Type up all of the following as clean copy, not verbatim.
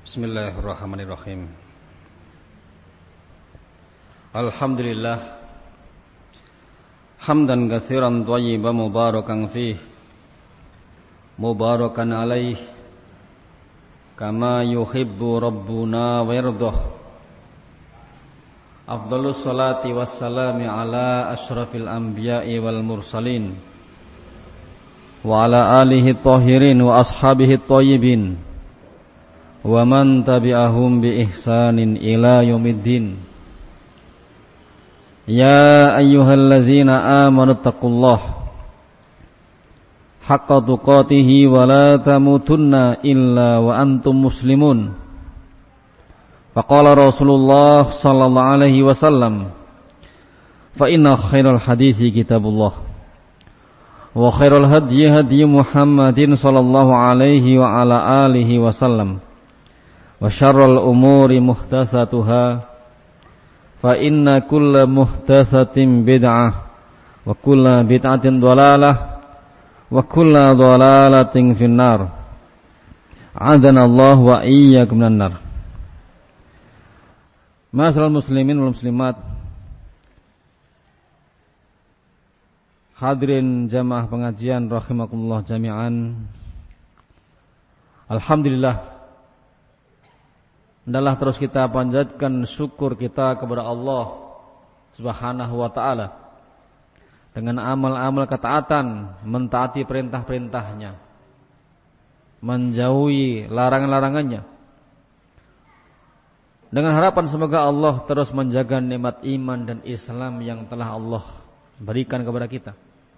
Bismillahirrahmanirrahim. Alhamdulillah hamdan katsiran thayyiban mubarakan fih mubarakan alaih kama yuhibbu rabbuna wa yardah. Afdhalus salati wassalami ala asyrafil anbiya'i wal mursalin wa ala alihi tahirin wa ashabihi thayyibin wa man tabi'ahum bi ihsanin ila yaumiddin. Ya ayyuhalladzina amanu taqullaha haqqa tuqatih wa la tamutunna illa wa antum muslimun. Faqala Rasulullah sallallahu alaihi wasallam, fa inna khairal hadithi kitabullah wa khairal hadyi hadyi Muhammadin sallallahu alaihi wa ala alihi wasallam. Wa syarrul umuri muhdatsatuha fa inna kulla muhdatsatin bid'ah wa kulla bid'atin dhalalah wa kulla dhalalatin finnar. A'adzana Allah wa iyyakum minan nar. Ma'asyiral muslimin wal muslimat, hadirin jamaah pengajian rahimakumullah jami'an. Alhamdulillah, hendaklah terus kita panjatkan syukur kita kepada Allah Subhanahu wa ta'ala dengan amal-amal ketaatan, mentaati perintah-perintahnya, menjauhi larangan-larangannya, dengan harapan semoga Allah terus menjaga nikmat iman dan Islam yang telah Allah berikan kepada kita.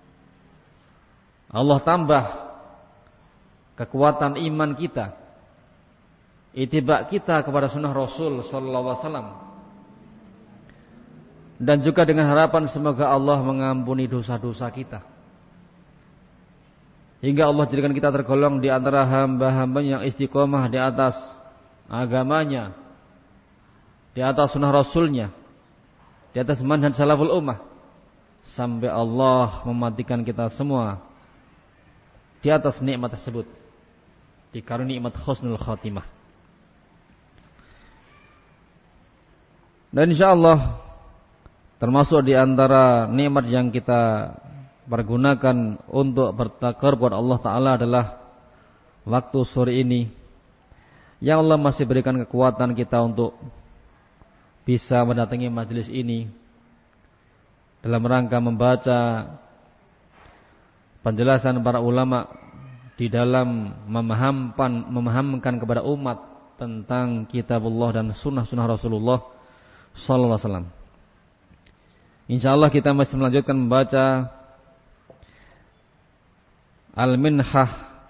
Allah tambah kekuatan iman kita, ittiba kita kepada sunnah Rasul sallallahu alaihi wasallam, dan juga dengan harapan semoga Allah mengampuni dosa-dosa kita, hingga Allah jadikan kita tergolong di antara hamba-hamba yang istiqomah di atas agamanya, di atas sunnah Rasulnya, di atas manhaj salaful ummah, sampai Allah mematikan kita semua di atas nikmat tersebut, dikaruniai nikmat husnul khatimah. Dan insyaallah termasuk di antara nikmat yang kita pergunakan untuk bertakar kepada Allah Ta'ala adalah waktu sore ini yang Allah masih berikan kekuatan kita untuk bisa mendatangi majelis ini dalam rangka membaca penjelasan para ulama di dalam memahamkan kepada umat tentang kitabullah dan sunnah-sunnah Rasulullah sallallahu alaihi wasallam. Insyaallah kita masih melanjutkan membaca Al-Minhah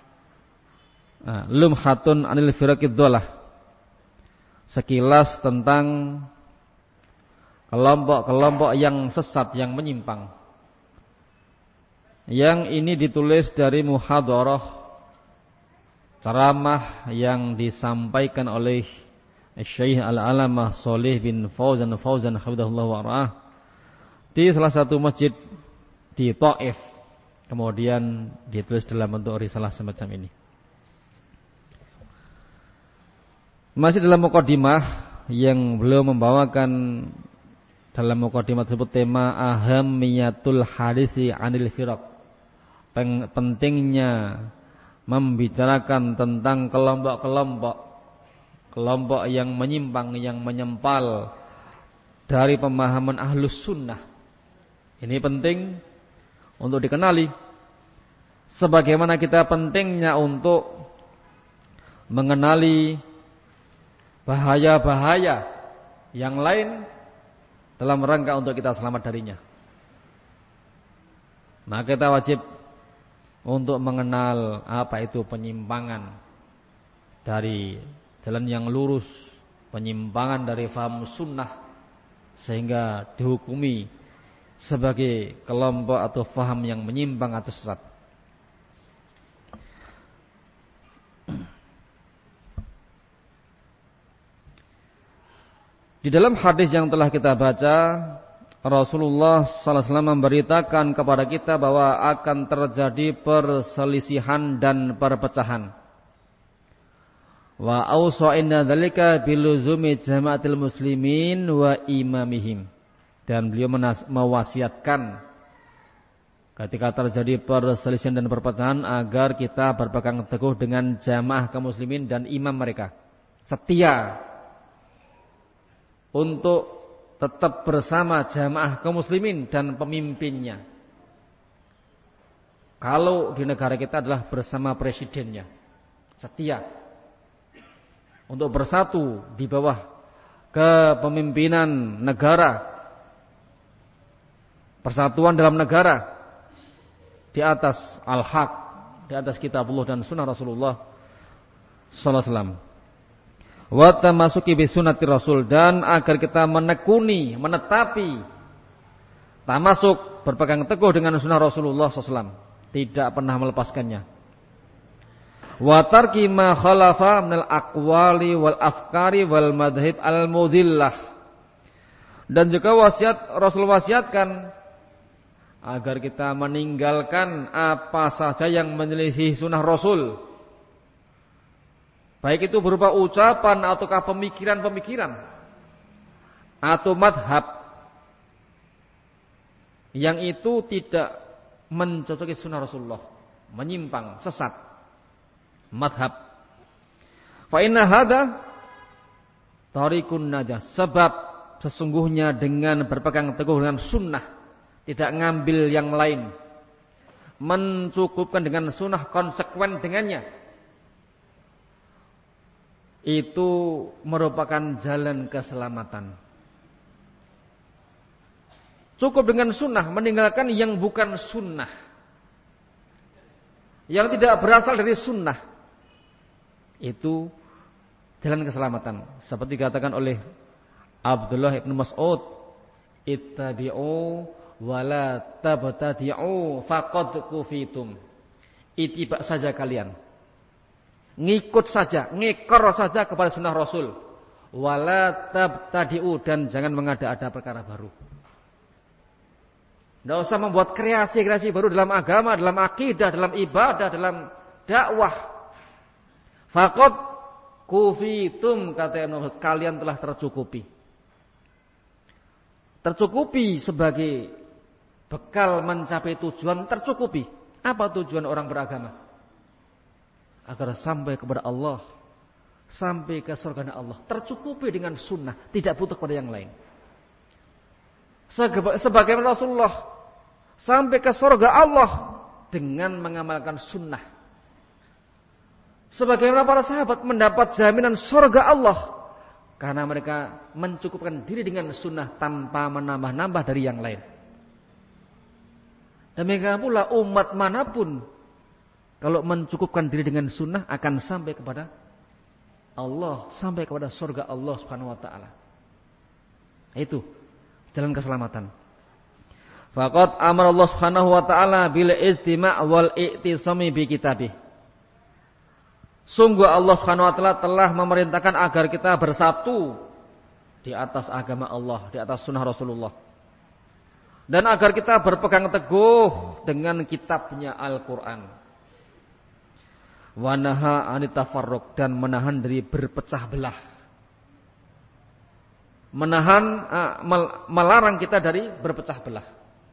Lumhatun Anil Firaqid Dhalah, sekilas tentang kelompok-kelompok yang sesat, yang menyimpang. Yang ini ditulis dari muhadharah ceramah yang disampaikan oleh Syekh Al-Alamah Shalih bin Fauzan hafizahullah wa ra'ah di salah satu masjid di Thaif. Kemudian ditulis dalam bentuk risalah semacam ini. Masih dalam mukadimah yang beliau membawakan dalam mukadimah tersebut tema ahammiyatul hadisi anil firaq, pentingnya membicarakan tentang kelompok yang menyimpang, yang menyempal dari pemahaman ahlus sunnah. Ini penting untuk dikenali, sebagaimana kita pentingnya untuk mengenali bahaya-bahaya yang lain dalam rangka untuk kita selamat darinya. Maka kita wajib untuk mengenal apa itu penyimpangan dari jalan yang lurus, penyimpangan dari faham sunnah, sehingga dihukumi sebagai kelompok atau faham yang menyimpang atau sesat. Di dalam hadis yang telah kita baca, Rasulullah SAW memberitakan kepada kita bahwa akan terjadi perselisihan dan perpecahan Wa awsa inna dzalika biluzumi jama'atil muslimin wa imamihim. Dan beliau mewasiatkan ketika terjadi perselisihan dan perpecahan agar kita berpegang teguh dengan jamaah kaum muslimin dan imam mereka. Setia untuk tetap bersama jamaah kaum muslimin dan pemimpinnya. Kalau di negara kita adalah bersama presidennya. Setia untuk bersatu di bawah kepemimpinan negara. Persatuan dalam negara di atas al-haq, di atas kitabullah dan sunnah Rasulullah sallallahu alaihi wasallam. Wa tamasuki bi sunnati Rasul, dan agar kita menekuni, menetapi tamasuk, berpegang teguh dengan sunnah Rasulullah sallallahu alaihi wasallam, tidak pernah melepaskannya. Wa tarki ma khalafa minal aqwali wal afkari wal madhhab al-mudillah. Dan juga Rasul wasiatkan agar kita meninggalkan apa saja yang menyelisih sunnah Rasul, baik itu berupa ucapan ataukah pemikiran-pemikiran atau madhab yang itu tidak mencocoki sunnah Rasulullah, menyimpang, sesat, madhab. Fa inna hadza tariqun najah, sebab sesungguhnya dengan berpegang teguh dengan sunnah, tidak ngambil yang lain, mencukupkan dengan sunnah, konsekuen dengannya, itu merupakan jalan keselamatan. Cukup dengan sunnah, meninggalkan yang bukan sunnah, yang tidak berasal dari sunnah, itu jalan keselamatan. Seperti dikatakan oleh Abdullah ibn Mas'ud, ittabi'u wala tabtadi'u faqad kufitum. Ittiba saja kalian, ngikut saja, ngekor saja kepada sunnah Rasul. Wala tabtadi'u, dan jangan mengada-ada perkara baru. Tidak usah membuat kreasi-kreasi baru dalam agama, dalam akidah, dalam ibadah, dalam dakwah. Faqad kufitum, kata Ibnu Mas'ud, kalian telah tercukupi. Tercukupi sebagai bekal mencapai tujuan, tercukupi. Apa tujuan orang beragama? Agar sampai kepada Allah, sampai ke surga Allah. Tercukupi dengan sunnah, tidak butuh pada yang lain. Sebagaimana Rasulullah sampai ke surga Allah dengan mengamalkan sunnah. Sebagaimana para sahabat mendapat jaminan surga Allah karena mereka mencukupkan diri dengan sunnah tanpa menambah-nambah dari yang lain. Demikian pula umat manapun kalau mencukupkan diri dengan sunnah akan sampai kepada Allah, sampai kepada surga Allah Subhanahu wa taala. Itu jalan keselamatan. Faqad amara Allah Subhanahu wa taala bil istima' wal i'tisami bi kitabih. Sungguh Allah Subhanahu wa taala telah memerintahkan agar kita bersatu di atas agama Allah, di atas sunnah Rasulullah. Dan agar kita berpegang teguh dengan kitabnya Al-Quran. Wa naha anit tafarruq, dan menahan dari berpecah belah. Melarang kita dari berpecah belah.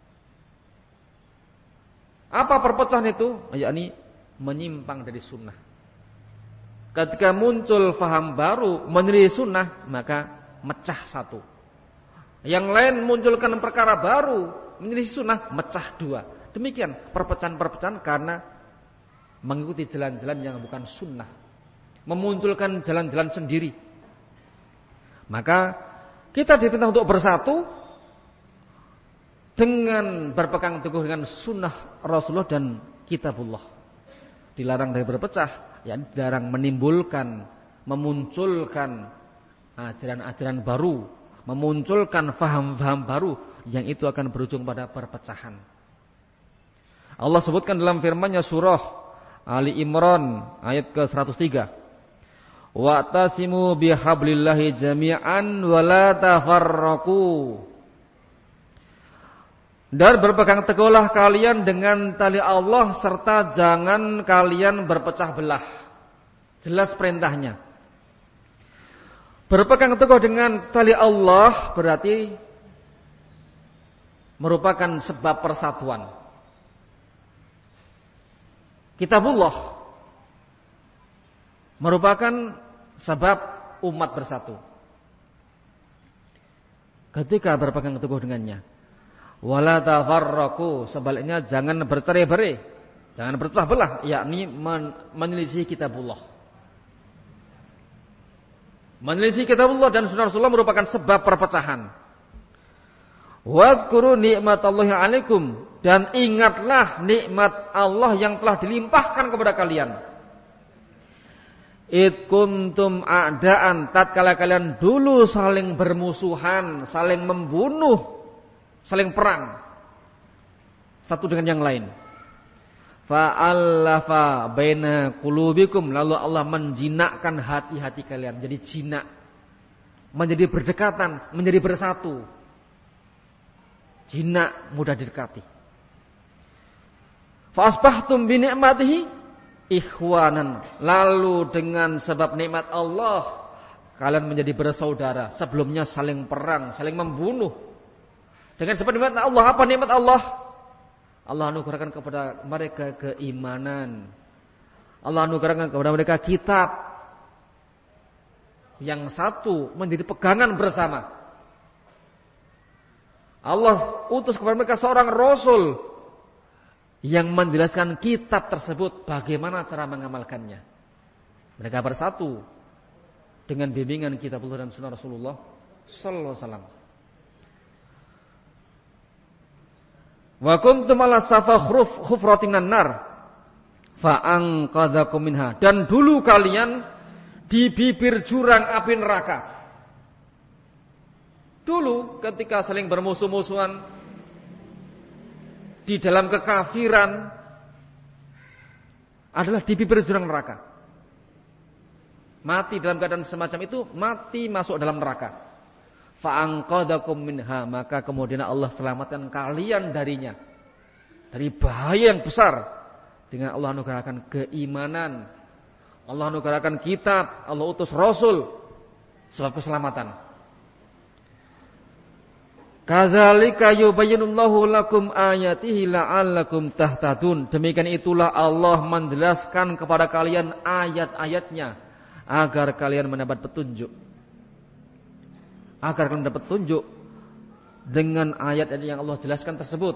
Apa perpecahan itu? Yakni menyimpang dari sunnah. Ketika muncul faham baru menyelisih sunnah, maka mecah satu. Yang lain munculkan perkara baru menyelisih sunnah, mecah dua. Demikian perpecahan-perpecahan karena mengikuti jalan-jalan yang bukan sunnah, memunculkan jalan-jalan sendiri. Maka kita diperintah untuk bersatu dengan berpegang teguh dengan sunnah Rasulullah dan kitabullah. Dilarang dari berpecah, ya dilarang menimbulkan, memunculkan ajaran-ajaran baru, memunculkan faham-faham baru yang itu akan berujung pada perpecahan. Allah sebutkan dalam firman-Nya surah Ali Imran ayat ke-103. Wa'tasimu bihablillahi jami'an wa la tafarraqu. Dan berpegang teguhlah kalian dengan tali Allah serta jangan kalian berpecah belah. Jelas perintahnya. Berpegang teguh dengan tali Allah berarti merupakan sebab persatuan. Kitabullah merupakan sebab umat bersatu. Ketika berpegang teguh dengannya. Wala tafarraqu, sebaliknya jangan bercerai-berai, jangan berpecah belah, yakni menyelisih kitabullah. Menyelisih kitabullah dan sunnah Rasulullah merupakan sebab perpecahan. Wadhkuru ni'matallahi 'alaikum, dan ingatlah nikmat Allah yang telah dilimpahkan kepada kalian. Id kuntum a'daan, tatkala kalian dulu saling bermusuhan, saling membunuh, saling perang satu dengan yang lain. Fa'allafa baina qulubikum, lalu Allah menjinakkan hati-hati kalian jadi jinak, menjadi berdekatan, menjadi bersatu. Jinak, mudah didekati. Fa asbahtum bi ni'matihi ikhwanan, lalu dengan sebab nikmat Allah kalian menjadi bersaudara. Sebelumnya saling perang, saling membunuh. Dengan sebab nikmat Allah, apa nikmat Allah? Allah anugerahkan kepada mereka keimanan. Allah anugerahkan kepada mereka kitab. Yang satu menjadi pegangan bersama. Allah utus kepada mereka seorang Rasul yang menjelaskan kitab tersebut, bagaimana cara mengamalkannya. Mereka bersatu dengan bimbingan kitabullah dan sunnah Rasulullah sallallahu alaihi wasallam. Wa kuntum ala safa khufratin nar fa anqadhakum minha, dan dulu kalian di bibir jurang api neraka. Dulu ketika saling bermusuh-musuhan di dalam kekafiran adalah di bibir jurang neraka. Mati dalam keadaan semacam itu, mati masuk dalam neraka. Fa'anqadakum minha, maka kemudian Allah selamatkan kalian darinya, dari bahaya yang besar, dengan Allah anugerahkan keimanan, Allah anugerahkan kitab, Allah utus Rasul, sebab keselamatan. Kadzalika yubayyinullahu lakum ayatihi la'allakum tahtadun. Demikian itulah Allah menjelaskan kepada kalian ayat-ayatnya agar kalian mendapat petunjuk. Agar kalian dapat petunjuk dengan ayat-ayat yang Allah jelaskan tersebut.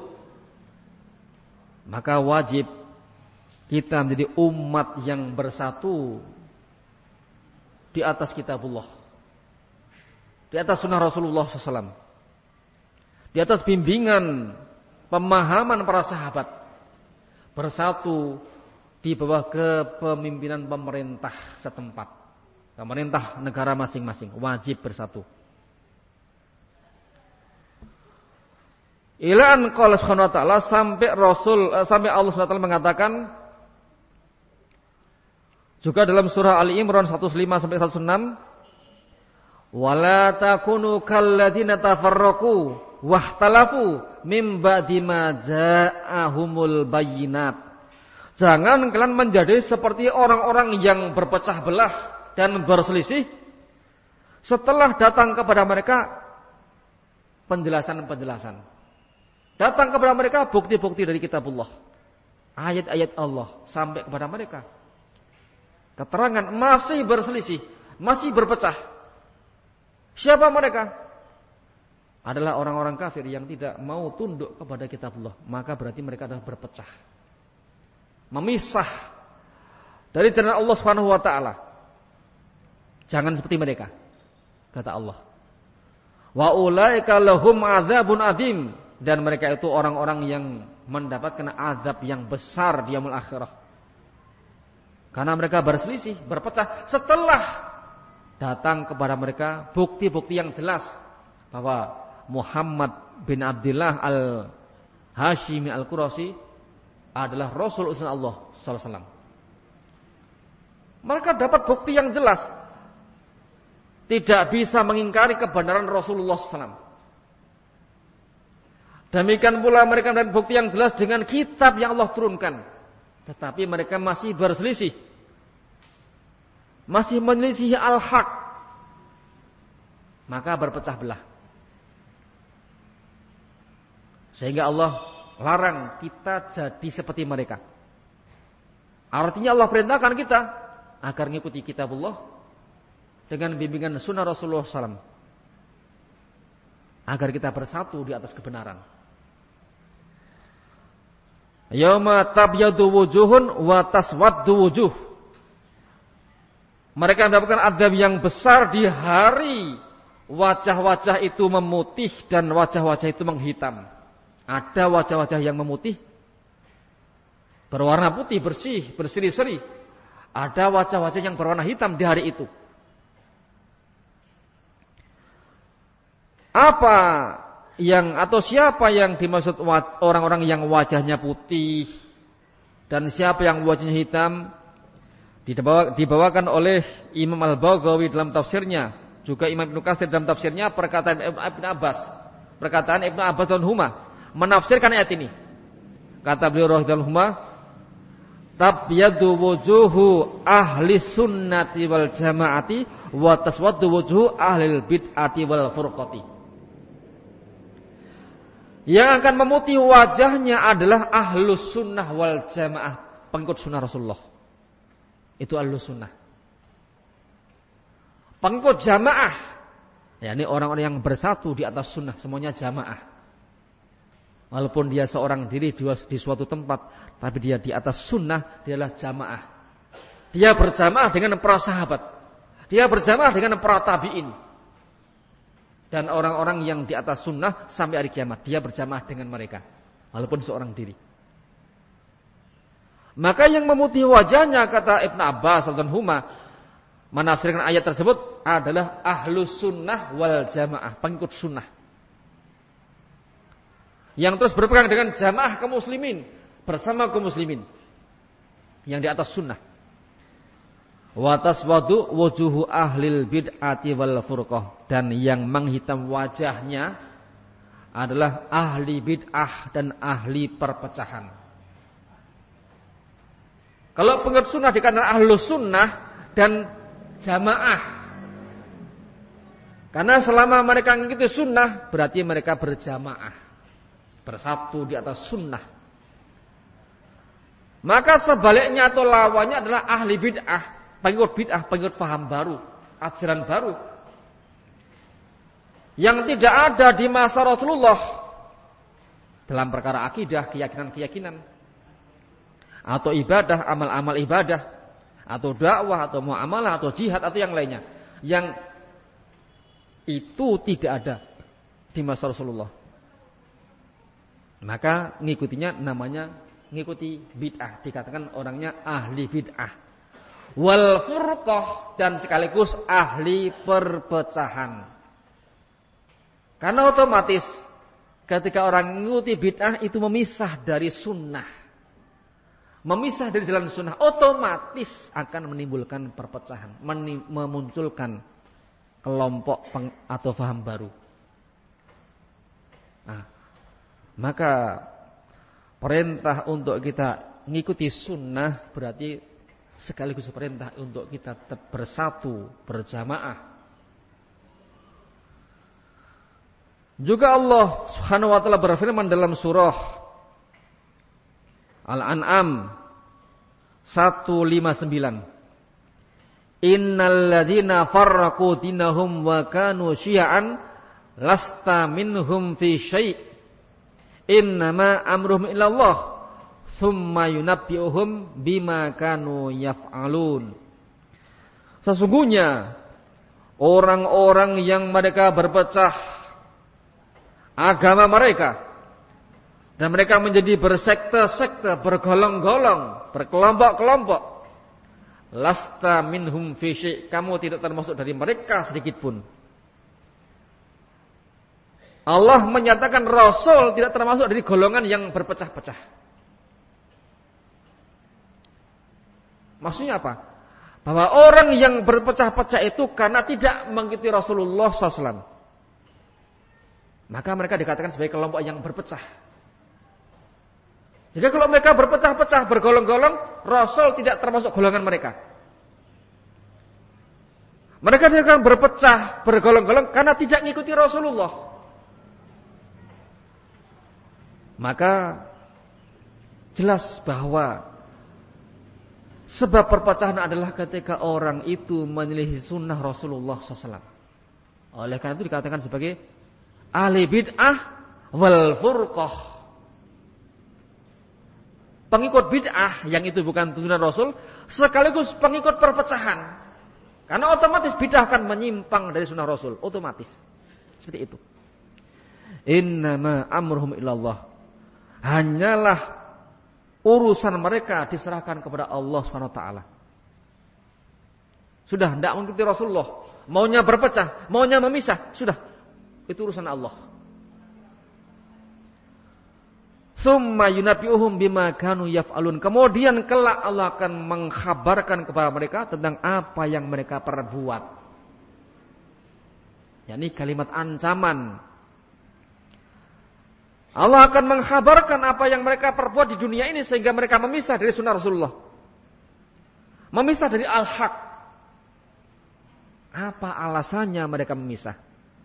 Maka wajib kita menjadi umat yang bersatu di atas kitabullah, di atas sunnah Rasulullah SAW, di atas bimbingan pemahaman para sahabat, bersatu di bawah kepemimpinan pemerintah setempat, pemerintah negara masing-masing, wajib bersatu. Ila an qala subhanahu wa ta'ala, sampai Allah subhanahu wa ta'ala mengatakan juga dalam surah Ali Imran 105 sampai 106, wala takunu kalladzina tafarraqu wahtalafu mim ba'di ma ja'ahumul bayyinat. Jangan kalian menjadi seperti orang-orang yang berpecah belah dan berselisih setelah datang kepada mereka penjelasan-penjelasan. Datang kepada mereka bukti-bukti dari kitabullah, ayat-ayat Allah sampai kepada mereka. Keterangan masih berselisih, masih berpecah. Siapa mereka? Adalah orang-orang kafir yang tidak mau tunduk kepada kitabullah. Maka berarti mereka adalah berpecah, memisah dari jalan Allah Subhanahu wa taala. Jangan seperti mereka, kata Allah. Wa ulaika lahum adzabun adzim, dan mereka itu orang-orang yang mendapatkan azab yang besar di yaumul akhirah. Karena mereka berselisih, berpecah setelah datang kepada mereka bukti-bukti yang jelas bahwa Muhammad bin Abdullah al-Hashimi al-Qurashi adalah Rasul utusan Allah sallallahu alaihi wasallam. Mereka dapat bukti yang jelas, tidak bisa mengingkari kebenaran Rasulullah SAW. Demikian pula mereka mendapat bukti yang jelas dengan kitab yang Allah turunkan. Tetapi mereka masih berselisih, masih menyelisih al-haq, maka berpecah belah. Sehingga Allah larang kita jadi seperti mereka. Artinya Allah perintahkan kita agar mengikuti kitabullah dengan bimbingan sunnah Rasulullah SAW, agar kita bersatu di atas kebenaran. Yauma tabyadu wujuhun wa taswaddu wujuh. Mereka mendapatkan azab yang besar di hari wajah-wajah itu memutih dan wajah-wajah itu menghitam. Ada wajah-wajah yang memutih, berwarna putih, bersih, berseri-seri. Ada wajah-wajah yang berwarna hitam di hari itu. Apa yang atau siapa yang dimaksud orang-orang yang wajahnya putih dan siapa yang wajahnya hitam? Dibawakan oleh Imam Al-Baghawi dalam tafsirnya, juga Imam Ibnu Katsir dalam tafsirnya, perkataan Ibnu Abbas. Perkataan Ibnu Abbas dan Huma menafsirkan ayat ini. Kata beliau radhiyallahu anhu, tabyadu wujuhu ahli sunnati wal jamaati wa taswaddu wujuhu ahli bid'ati wal furqati. Yang akan memutih wajahnya adalah ahlus sunnah wal jamaah, pengikut sunnah Rasulullah. Itu ahlus sunnah. Pengikut jamaah, yakni orang-orang yang bersatu di atas sunnah, semuanya jamaah. Walaupun dia seorang diri di suatu tempat, tapi dia di atas sunnah, dia adalah jamaah. Dia berjamaah dengan para sahabat. Dia berjamaah dengan para tabi'in. Dan orang-orang yang di atas sunnah sampai hari kiamat, dia berjamaah dengan mereka. Walaupun seorang diri. Maka yang memutih wajahnya, kata Ibn Abbas dan Huma, menafsirkan ayat tersebut adalah ahlus sunnah wal jamaah, pengikut sunnah. Yang terus berpegang dengan jamaah kaum muslimin, bersama kaum muslimin yang di atas sunnah. Wa taswadu wujuhu ahlil bid'ati wal furqah, dan yang menghitam wajahnya adalah ahli bid'ah dan ahli perpecahan. Kalau pengikut sunnah dikatakan ahlus sunnah dan jamaah, karena selama mereka mengikuti sunnah berarti mereka berjamaah, bersatu di atas sunnah. Maka sebaliknya atau lawannya adalah ahli bid'ah, pengikut faham baru, ajaran baru yang tidak ada di masa Rasulullah dalam perkara akidah, keyakinan-keyakinan, atau ibadah, amal-amal ibadah, atau dakwah, atau muamalah, atau jihad, atau yang lainnya, yang itu tidak ada di masa Rasulullah. Maka ngikutinya namanya ngikuti bid'ah, dikatakan orangnya ahli bid'ah. Wal furqah, dan sekaligus ahli perpecahan. Karena otomatis ketika orang mengikuti bid'ah itu memisah dari sunnah, memisah dari jalan sunnah, otomatis akan menimbulkan perpecahan, memunculkan kelompok atau faham baru. Nah, maka perintah untuk kita mengikuti sunnah berarti sekaligus perintah untuk kita tetap bersatu, berjamaah. Juga Allah Subhanahu wa taala berfirman dalam surah Al-An'am 159. Innal ladzina farraqu dinahum wa kanu syi'an lasta minhum fi syai'. Innama amruhum ilallah thumma yunabbi'uhum bima kanu yaf'alun. Sesungguhnya orang-orang yang mereka berpecah agama mereka dan mereka menjadi bersekte-sekte, bergolong-golong, berkelompok-kelompok, lasta minhum fi syai', kamu tidak termasuk dari mereka sedikit pun. Allah menyatakan Rasul tidak termasuk dari golongan yang berpecah-pecah. Maksudnya apa? Bahwa orang yang berpecah-pecah itu karena tidak mengikuti Rasulullah SAW. Maka mereka dikatakan sebagai kelompok yang berpecah. Jika kalau mereka berpecah-pecah, bergolong-golong, Rasul tidak termasuk golongan mereka. Mereka akan berpecah, bergolong-golong karena tidak mengikuti Rasulullah. Maka jelas bahwa sebab perpecahan adalah ketika orang itu menyelisih sunnah Rasulullah SAW. Oleh karena itu dikatakan sebagai ahli bid'ah wal furqah. Pengikut bid'ah yang itu bukan tuntunan Rasul, sekaligus pengikut perpecahan. Karena otomatis bid'ah akan menyimpang dari sunnah Rasul, otomatis. Seperti itu. Innama amruhum ilallah. Hanyalah urusan mereka diserahkan kepada Allah SWT. Sudah tidak mengikuti Rasulullah, maunya berpecah, maunya memisah, sudah. Itu urusan Allah. Summa yunabbi'uhum bima kanu yaf'alun. Kemudian kelak Allah akan mengkhabarkan kepada mereka tentang apa yang mereka perbuat. yakni kalimat ancaman. Allah akan mengkhabarkan apa yang mereka perbuat di dunia ini sehingga mereka memisah dari sunnah Rasulullah. Memisah dari al-haq. Apa alasannya mereka memisah?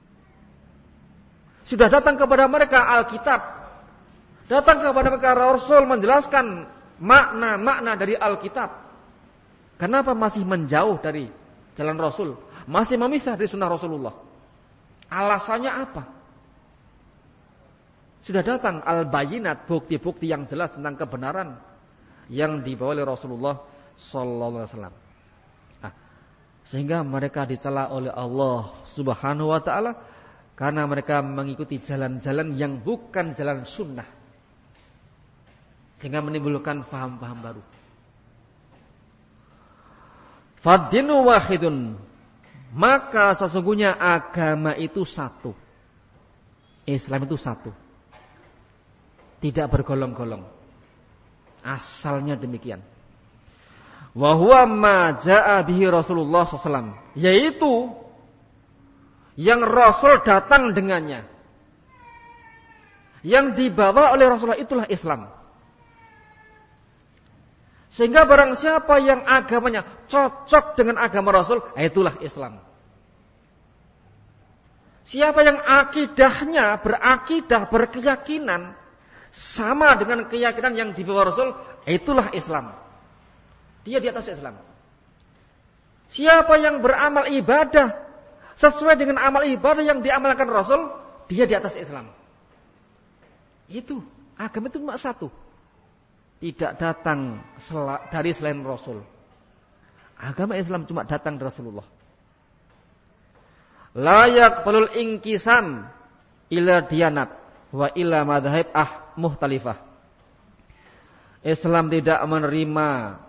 Sudah datang kepada mereka Alkitab. Datang kepada mereka Rasul menjelaskan makna-makna dari Alkitab. Kenapa masih menjauh dari jalan Rasul? Masih memisah dari sunnah Rasulullah. Alasannya apa? Sudah datang al-bayinat, bukti-bukti yang jelas tentang kebenaran yang dibawa oleh Rasulullah sallallahu alaihi wasallam. Nah, sehingga mereka dicela oleh Allah Subhanahu wa taala karena mereka mengikuti jalan-jalan yang bukan jalan sunnah. Sehingga menimbulkan faham-faham baru. Fad-dinu wahidun. Maka sesungguhnya agama itu satu. Islam itu satu. Tidak bergolong-golong. Asalnya demikian. Wa huwa ma jaa bihi Rasulullah SAW. Yaitu yang Rasul datang dengannya. Yang dibawa oleh Rasulullah itulah Islam. Sehingga barang siapa yang agamanya cocok dengan agama Rasul, itulah Islam. Siapa yang akidahnya berakidah, berkeyakinan sama dengan keyakinan yang dibawa Rasul, itulah Islam. Dia di atas Islam. Siapa yang beramal ibadah sesuai dengan amal ibadah yang diamalkan Rasul, dia di atas Islam. Itu, agama itu cuma satu. Tidak datang dari selain Rasul. Agama Islam cuma datang dari Rasulullah. La yaqbalul inkisam ila diyanat wa ila madhahib muhtalifah. Islam tidak menerima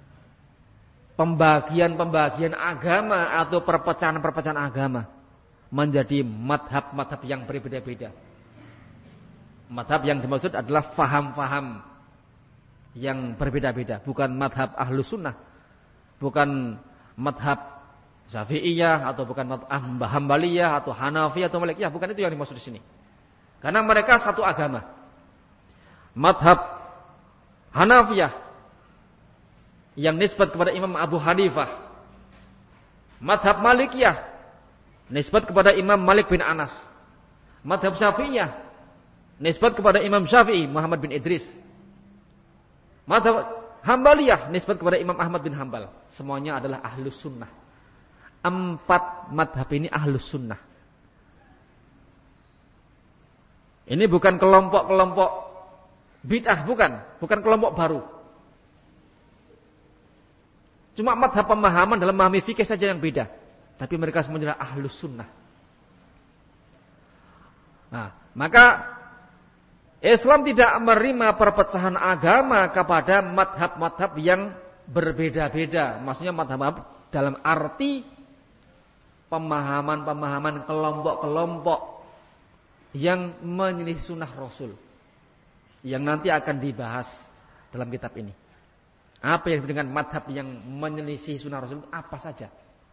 pembagian-pembagian agama atau perpecahan-perpecahan agama menjadi madhab-madhab yang berbeda-beda. Madhab yang dimaksud adalah faham-faham yang berbeda-beda, bukan madhab ahlus sunnah, bukan madhab syafi'iyah atau bukan madhab hambaliyah atau hanafiyah atau malikiyah, bukan itu yang dimaksud di sini. Karena mereka satu agama. Madhab hanafiyah yang nisbat kepada Imam Abu Hanifah, madhab malikiyah nisbat kepada Imam Malik bin Anas, madhab syafi'iyah nisbat kepada Imam Syafi'i Muhammad bin Idris, madhab Hambaliyah nisbat kepada Imam Ahmad bin Hambal. Semuanya adalah ahlus sunnah. 4 madhab ini ahlus sunnah. Ini bukan kelompok-kelompok bid'ah, bukan kelompok baru. Cuma madhab pemahaman dalam memahami fikih saja yang beda. Tapi mereka semuanya adalah ahlus sunnah. Nah, maka Islam tidak menerima perpecahan agama kepada madhab-madhab yang berbeda-beda. Maksudnya madhab dalam arti pemahaman-pemahaman kelompok-kelompok yang menyelisih sunnah Rasul. Yang nanti akan dibahas dalam kitab ini. Apa yang dengan madhab yang menyelisih sunnah Rasul apa saja?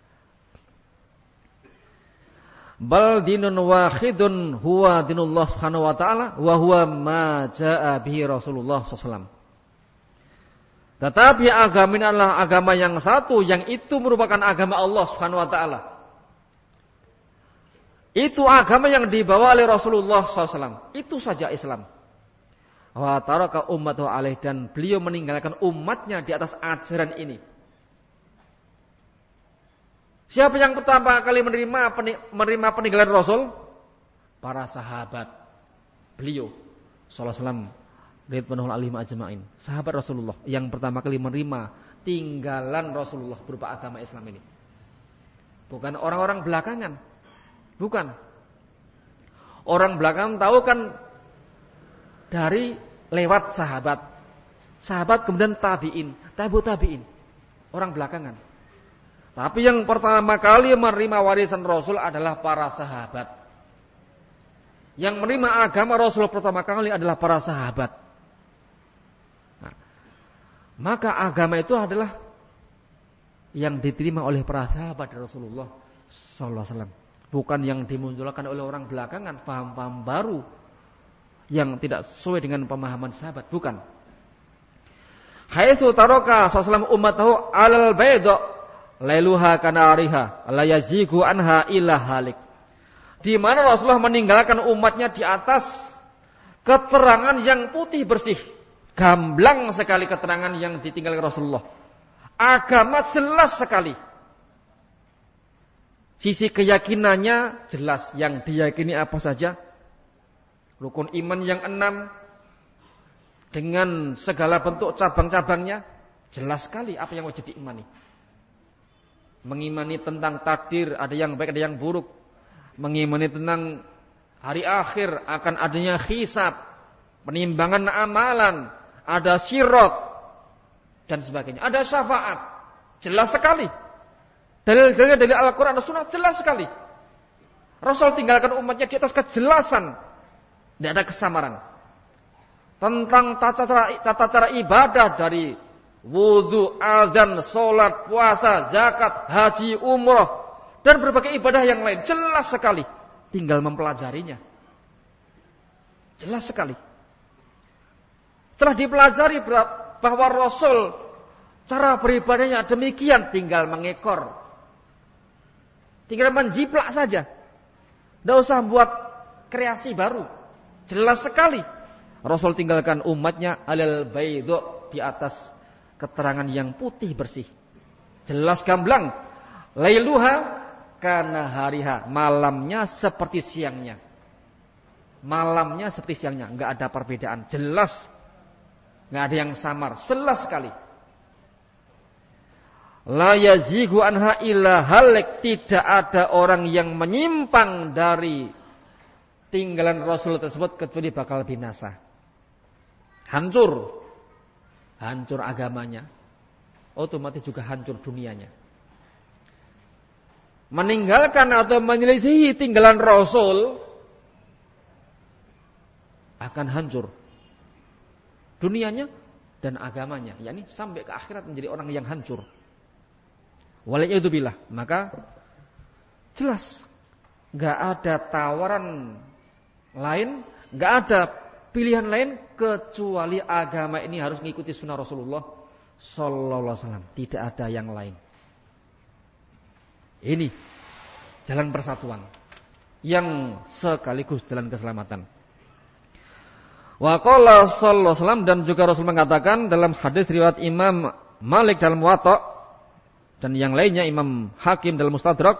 Bal dinun wahidun huwa dinullah subhanahu wa ta'ala wa huwa ma jaa bihi Rasulullah SAW. Tetapi agama ini adalah agama yang satu, yang itu merupakan agama Allah Subhanahu wa taala. Itu agama yang dibawa oleh Rasulullah SAW. Itu saja Islam. Wa taraka ummatahu alaih, dan beliau meninggalkan umatnya di atas ajaran ini. Siapa yang pertama kali menerima peninggalan Rasul? Para sahabat beliau sallallahu alaihi wasallam ridwanul alaihim ajmain. Sahabat Rasulullah yang pertama kali menerima tinggalan Rasulullah berupa agama Islam ini. Bukan orang-orang belakangan. Bukan. Orang belakangan tahu kan dari lewat sahabat. Sahabat kemudian tabi'in, tabi'ut tabi'in. Orang belakangan. Tapi yang pertama kali menerima warisan Rasul adalah para sahabat. Yang menerima agama Rasul pertama kali adalah para sahabat. Nah, maka agama itu adalah yang diterima oleh para sahabat Rasulullah sallallahu alaihi wasallam. Bukan yang dimunculkan oleh orang belakangan, paham-paham baru yang tidak sesuai dengan pemahaman sahabat, bukan. Haitsu taraka sallallahu ummatahu alal bayda lailuha kanariha la yazigu anha illa halik. Di mana Rasulullah meninggalkan umatnya di atas keterangan yang putih bersih. Gamblang sekali keterangan yang ditinggalkan Rasulullah. Agama jelas sekali. Sisi keyakinannya jelas. Yang diyakini apa saja. Rukun iman yang 6. Dengan segala bentuk cabang-cabangnya. Jelas sekali apa yang wajib diimani. Mengimani tentang takdir. Ada yang baik, ada yang buruk. Mengimani tentang hari akhir. Akan adanya hisab. Penimbangan amalan. Ada sirat. Dan sebagainya. Ada syafaat. Jelas sekali. Dalil-dalilnya dari Al-Quran dan Sunnah jelas sekali. Rasul tinggalkan umatnya di atas kejelasan. Tidak ada kesamaran. Tentang tata cara ibadah dari wudu, azan, sholat, puasa, zakat, haji, umrah. Dan berbagai ibadah yang lain. Jelas sekali. Tinggal mempelajarinya. Jelas sekali. Setelah dipelajari bahwa Rasul cara beribadahnya demikian, tinggal mengekor. Tinggal menjiplak saja. Tidak usah buat kreasi baru. Jelas sekali. Rasul tinggalkan umatnya alal baydo, di atas keterangan yang putih bersih. Jelas gamblang. Lailuha kana hariha. Malamnya seperti siangnya. Malamnya seperti siangnya. Enggak ada perbedaan. Jelas. Enggak ada yang samar. Jelas sekali. La yazigu anha illa halik. Tidak ada orang yang menyimpang dari tinggalan Rasul tersebut kecuali bakal binasa. Hancur. Hancur agamanya. Otomatis juga hancur dunianya. Meninggalkan atau menyelisihi tinggalan Rasul akan hancur dunianya dan agamanya. yakni sampai ke akhirat menjadi orang yang hancur. Waliyadzubillah. Maka jelas gak ada tawaran lain, gak ada pilihan lain kecuali agama ini harus mengikuti sunnah Rasulullah sallallahu alaihi wasallam. Tidak ada yang lain. Ini jalan persatuan yang sekaligus jalan keselamatan. Wa qala sallallahu alaihi wasallam, dan juga Rasul mengatakan dalam hadis riwayat Imam Malik dalam Muwatta dan yang lainnya Imam Hakim dalam Mustadrak,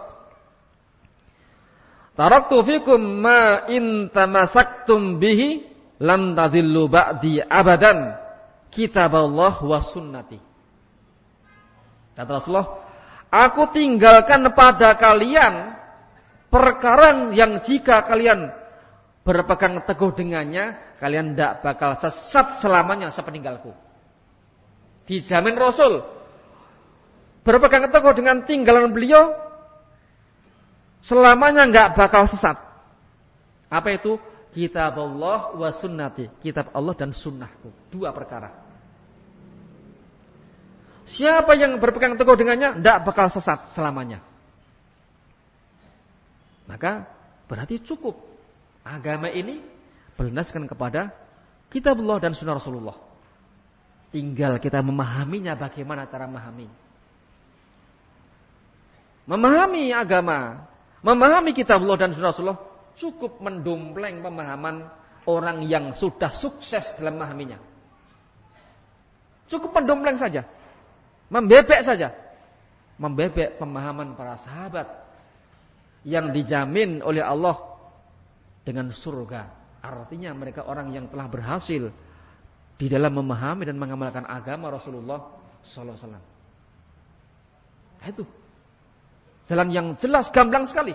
taraktu fikum ma in tamasaktum bihi lan tadhillu ba'di abadan, kitaballah wa sunnati. Kata Rasulullah, aku tinggalkan pada kalian perkara yang jika kalian berpegang teguh dengannya, kalian tidak bakal sesat selamanya sepeninggalku. Dijamin Rasul. Berpegang teguh dengan tinggalan beliau, selamanya enggak bakal sesat. Apa itu? Kitab Allah wa sunnati. Kitab Allah dan sunnahku. Dua perkara. Siapa yang berpegang teguh dengannya, enggak bakal sesat selamanya. Maka berarti cukup. Agama ini berlandaskan kepada kitab Allah dan sunnah Rasulullah. Tinggal kita memahaminya, bagaimana cara memahaminya. Memahami agama, memahami kitabullah dan sunnah Rasulullah cukup mendompleng pemahaman orang yang sudah sukses dalam memahaminya. Cukup mendompleng saja, membebek saja, membebek pemahaman para sahabat yang dijamin oleh Allah dengan surga. Artinya mereka orang yang telah berhasil di dalam memahami dan mengamalkan agama Rasulullah sallallahu alaihi wasallam. Itu jalan yang jelas, gamblang sekali.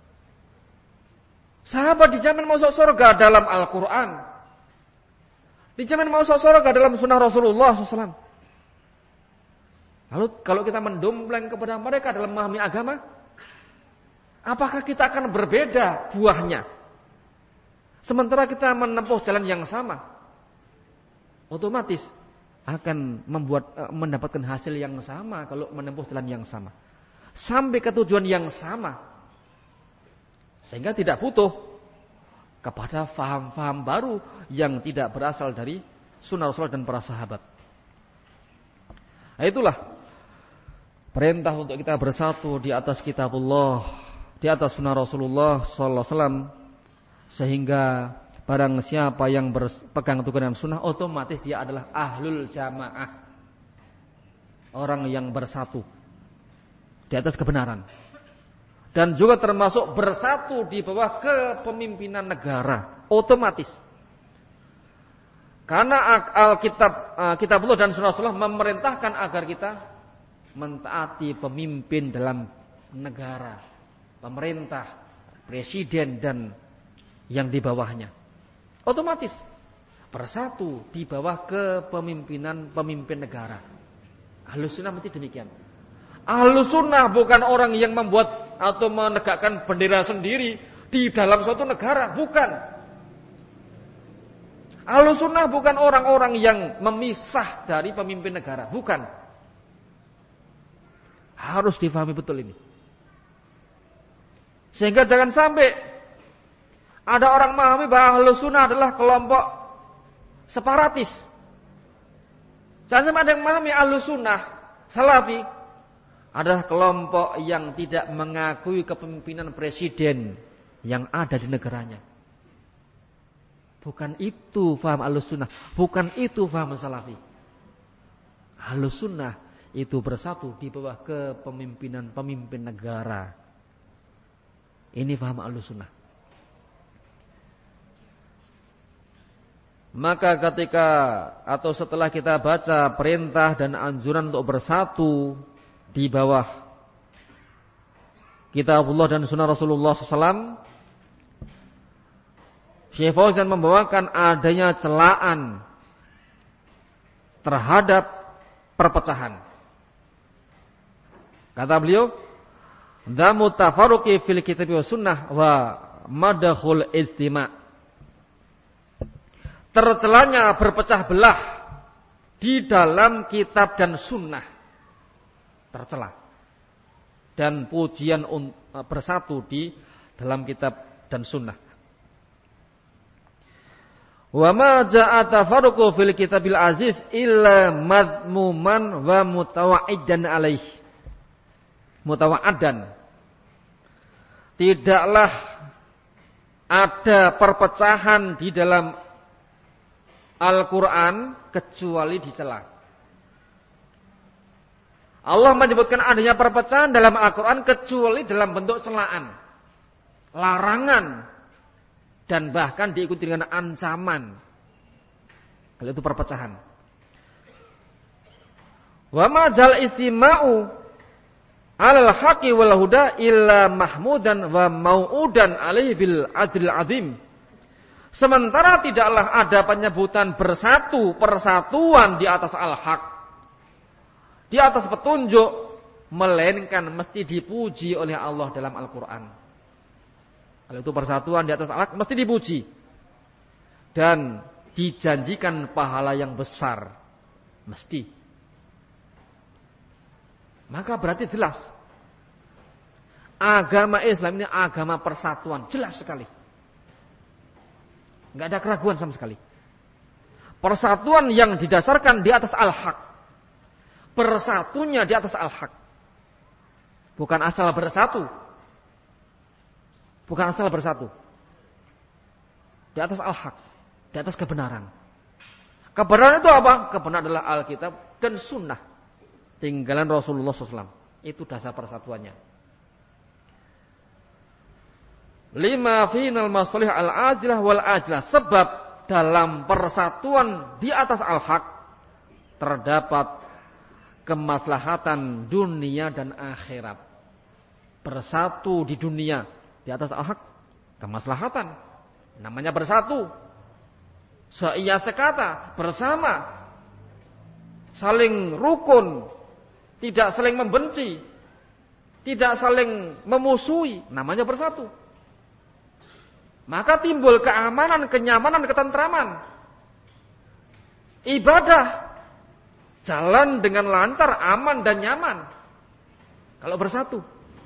Sahabat dijamin masuk surga dalam Al-Quran, dijamin masuk surga dalam sunnah Rasulullah SAW. Lalu kalau kita mendompleng kepada mereka dalam memahami agama, apakah kita akan berbeda buahnya? Sementara kita menempuh jalan yang sama, otomatis akan mendapatkan hasil yang sama kalau menempuh jalan yang sama, sampai ke tujuan yang sama, sehingga tidak butuh kepada faham-faham baru yang tidak berasal dari sunnah Rasul dan para sahabat. Nah, itulah perintah untuk kita bersatu di atas kitabullah, di atas sunnah Rasulullah sallallahu alaihi wasallam, sehingga barang siapa yang berpegang teguh dengan sunnah, otomatis dia adalah ahlul jamaah, orang yang bersatu di atas kebenaran, dan juga termasuk bersatu di bawah kepemimpinan negara, otomatis. Karena kitabullah dan sunnah Rasulullah memerintahkan agar kita mentaati pemimpin dalam negara, pemerintah, presiden dan yang di bawahnya. Otomatis bersatu di bawah kepemimpinan pemimpin negara. Ahlus sunnah mesti demikian. Ahlus sunnah bukan orang yang membuat atau menegakkan bendera sendiri di dalam suatu negara, bukan. Ahlus sunnah bukan orang-orang yang memisah dari pemimpin negara, bukan. Harus difahami betul ini. Sehingga jangan sampai ada orang memahami bahwa Ahlus Sunnah adalah kelompok separatis. Jangan sampai ada yang memahami Ahlus Sunnah Salafi adalah kelompok yang tidak mengakui kepemimpinan presiden yang ada di negaranya. Bukan itu faham Ahlus Sunnah, bukan itu faham Salafi. Ahlus Sunnah itu bersatu di bawah kepemimpinan pemimpin negara. Ini faham Ahlus Sunnah. Maka ketika atau setelah kita baca perintah dan anjuran untuk bersatu di bawah kitabullah dan sunnah Rasulullah SAW, Syekh Fauzan membawakan adanya celaan terhadap perpecahan. Kata beliau, "Dhamu tafarruqi fil kitab wa sunnah wa madkhul istima'." Tercelanya berpecah belah di dalam kitab dan sunnah, tercela. Dan pujian bersatu di dalam kitab dan sunnah. Wa ma ja'a tafarruqu fil kitabil aziz illa madmuman wa mutawa'iddan alaih. Mutawa'addan. Tidaklah ada perpecahan di dalam Al-Quran kecuali dicela. Allah menyebutkan adanya perpecahan dalam Al-Quran kecuali dalam bentuk celaan, larangan, dan bahkan diikuti dengan ancaman. Kalau itu perpecahan. Wa ma jal istima'u alal haqqi wal huda illa mahmudan wa mau'udan alaihi bil ajril azim. Sementara tidaklah ada penyebutan bersatu, persatuan di atas al-haq, di atas petunjuk, melainkan mesti dipuji oleh Allah dalam Al-Quran. Kalau itu persatuan di atas al-haq mesti dipuji dan dijanjikan pahala yang besar, mesti. Maka berarti jelas agama Islam ini agama persatuan, jelas sekali. Enggak ada keraguan sama sekali. Persatuan yang didasarkan di atas al-haq. Bersatunya di atas al-haq. Bukan asal bersatu. Bukan asal bersatu. Di atas al-haq. Di atas kebenaran. Kebenaran itu apa? Kebenaran adalah Alkitab dan sunnah. Tinggalan Rasulullah SAW. Itu dasar persatuannya. Lima final masalih al-ajilah wal-ajilah. Sebab dalam persatuan di atas al-haq terdapat kemaslahatan dunia dan akhirat. Bersatu di dunia di atas al-haq, kemaslahatan. Namanya bersatu. Seia sekata, bersama. Saling rukun, tidak saling membenci, tidak saling memusuhi, namanya bersatu. Maka timbul keamanan, kenyamanan, ketentraman. Ibadah jalan dengan lancar, aman dan nyaman. Kalau bersatu.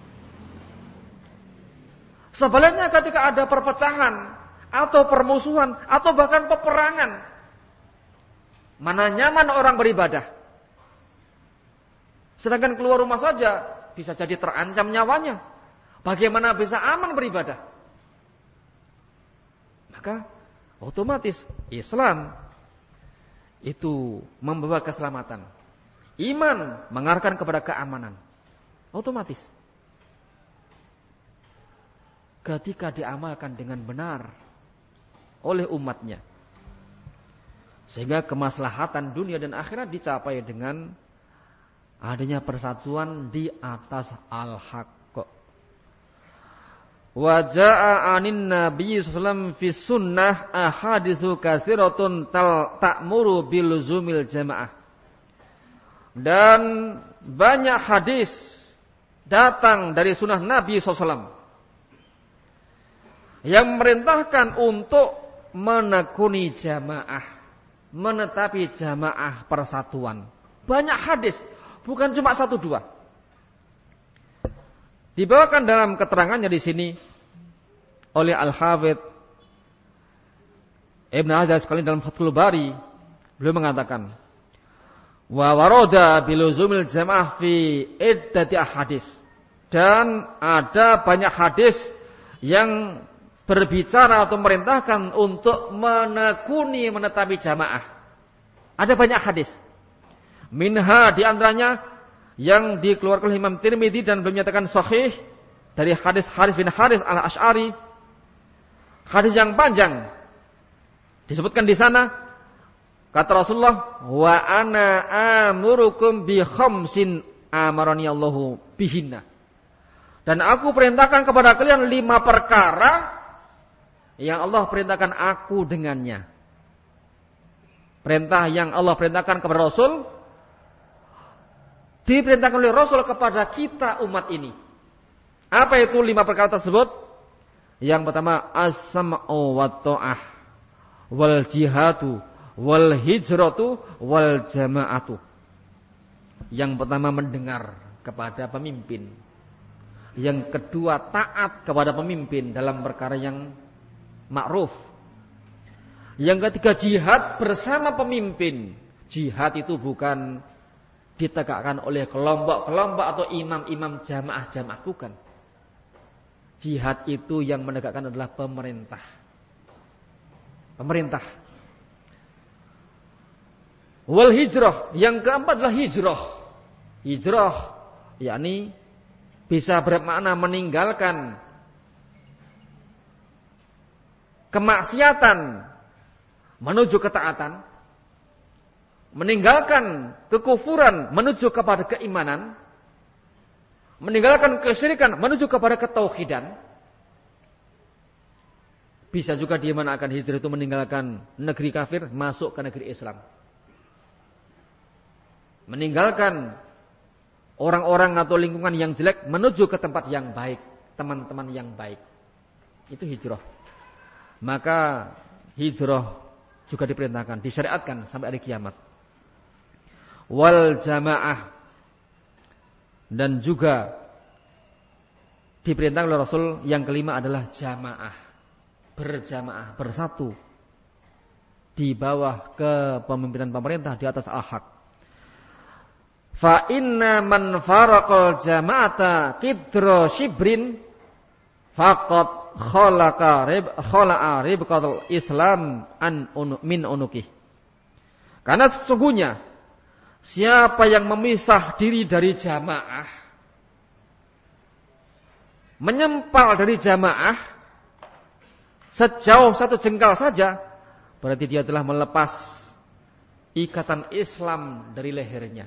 Sebaliknya ketika ada perpecahan atau permusuhan atau bahkan peperangan, mana nyaman orang beribadah. Sedangkan keluar rumah saja bisa jadi terancam nyawanya. Bagaimana bisa aman beribadah? Maka otomatis Islam itu membawa keselamatan. Iman mengarahkan kepada keamanan. Otomatis. Ketika diamalkan dengan benar oleh umatnya. Sehingga kemaslahatan dunia dan akhirat dicapai dengan adanya persatuan di atas al-haq. Wa jaa'a 'anin Nabi sallallahu alaihi wasallam fi sunnah ahaditsu katsiratun ta'muru biluzumil jamaah. Dan banyak hadis datang dari sunnah Nabi SAW yang memerintahkan untuk menekuni jamaah, menetapi jamaah persatuan. Banyak hadis, bukan cuma 1-2. Dibawakan dalam keterangannya di sini oleh Al-Hafidz Ibn Hajar sekali dalam Fathul Bari, beliau mengatakan, wa warada biluzumil jamaah fi iddati ahadits. Dan ada banyak hadis yang berbicara atau merintahkan untuk menekuni, menetapi jamaah. Ada banyak hadis. Minha di antaranya yang dikeluarkan oleh Imam Tirmidzi dan beliau menyatakan sahih dari hadis Haris bin Haris al-Asy'ari. Hadis yang panjang. Disebutkan di sana kata Rasulullah, wa ana amurukum bi khamsin amarani Allahu bihinna. Dan aku perintahkan kepada kalian 5 perkara yang Allah perintahkan aku dengannya. Perintah yang Allah perintahkan kepada Rasul diperintahkan oleh Rasul kepada kita umat ini. Apa itu 5 perkara tersebut? Yang pertama, as-sam'u wat ta'ah wal jihadu wal hijratu wal jama'atu. Yang pertama, mendengar kepada pemimpin. Yang kedua, taat kepada pemimpin dalam perkara yang ma'ruf. Yang ketiga, jihad bersama pemimpin. Jihad itu bukan ditegakkan oleh kelompok-kelompok atau imam-imam jamaah-jamaah, bukan. Jihad itu yang menegakkan adalah pemerintah. Pemerintah. Wal hijrah, yang keempat adalah hijrah. Hijrah yakni bisa bermakna meninggalkan kemaksiatan menuju ketaatan, meninggalkan kekufuran menuju kepada keimanan, meninggalkan kesyirikan menuju kepada ketauhidan. Bisa juga dimaknakan hijrah itu meninggalkan negeri kafir masuk ke negeri Islam. Meninggalkan orang-orang atau lingkungan yang jelek menuju ke tempat yang baik, teman-teman yang baik. Itu hijrah. Maka hijrah juga diperintahkan, disyariatkan sampai hari kiamat. Wal jamaah, dan juga diperintahkan oleh Rasul yang kelima adalah jamaah, berjamaah, bersatu. di bawah kepemimpinan pemerintah di atas al-haq. Fa inna man faraqal jama'ata qidra shibrin faqad khala'a ribqatul Islam min unuki. Karena sesungguhnya siapa yang memisah diri dari jamaah, menyempal dari jamaah sejauh satu jengkal saja, berarti dia telah melepas ikatan Islam dari lehernya.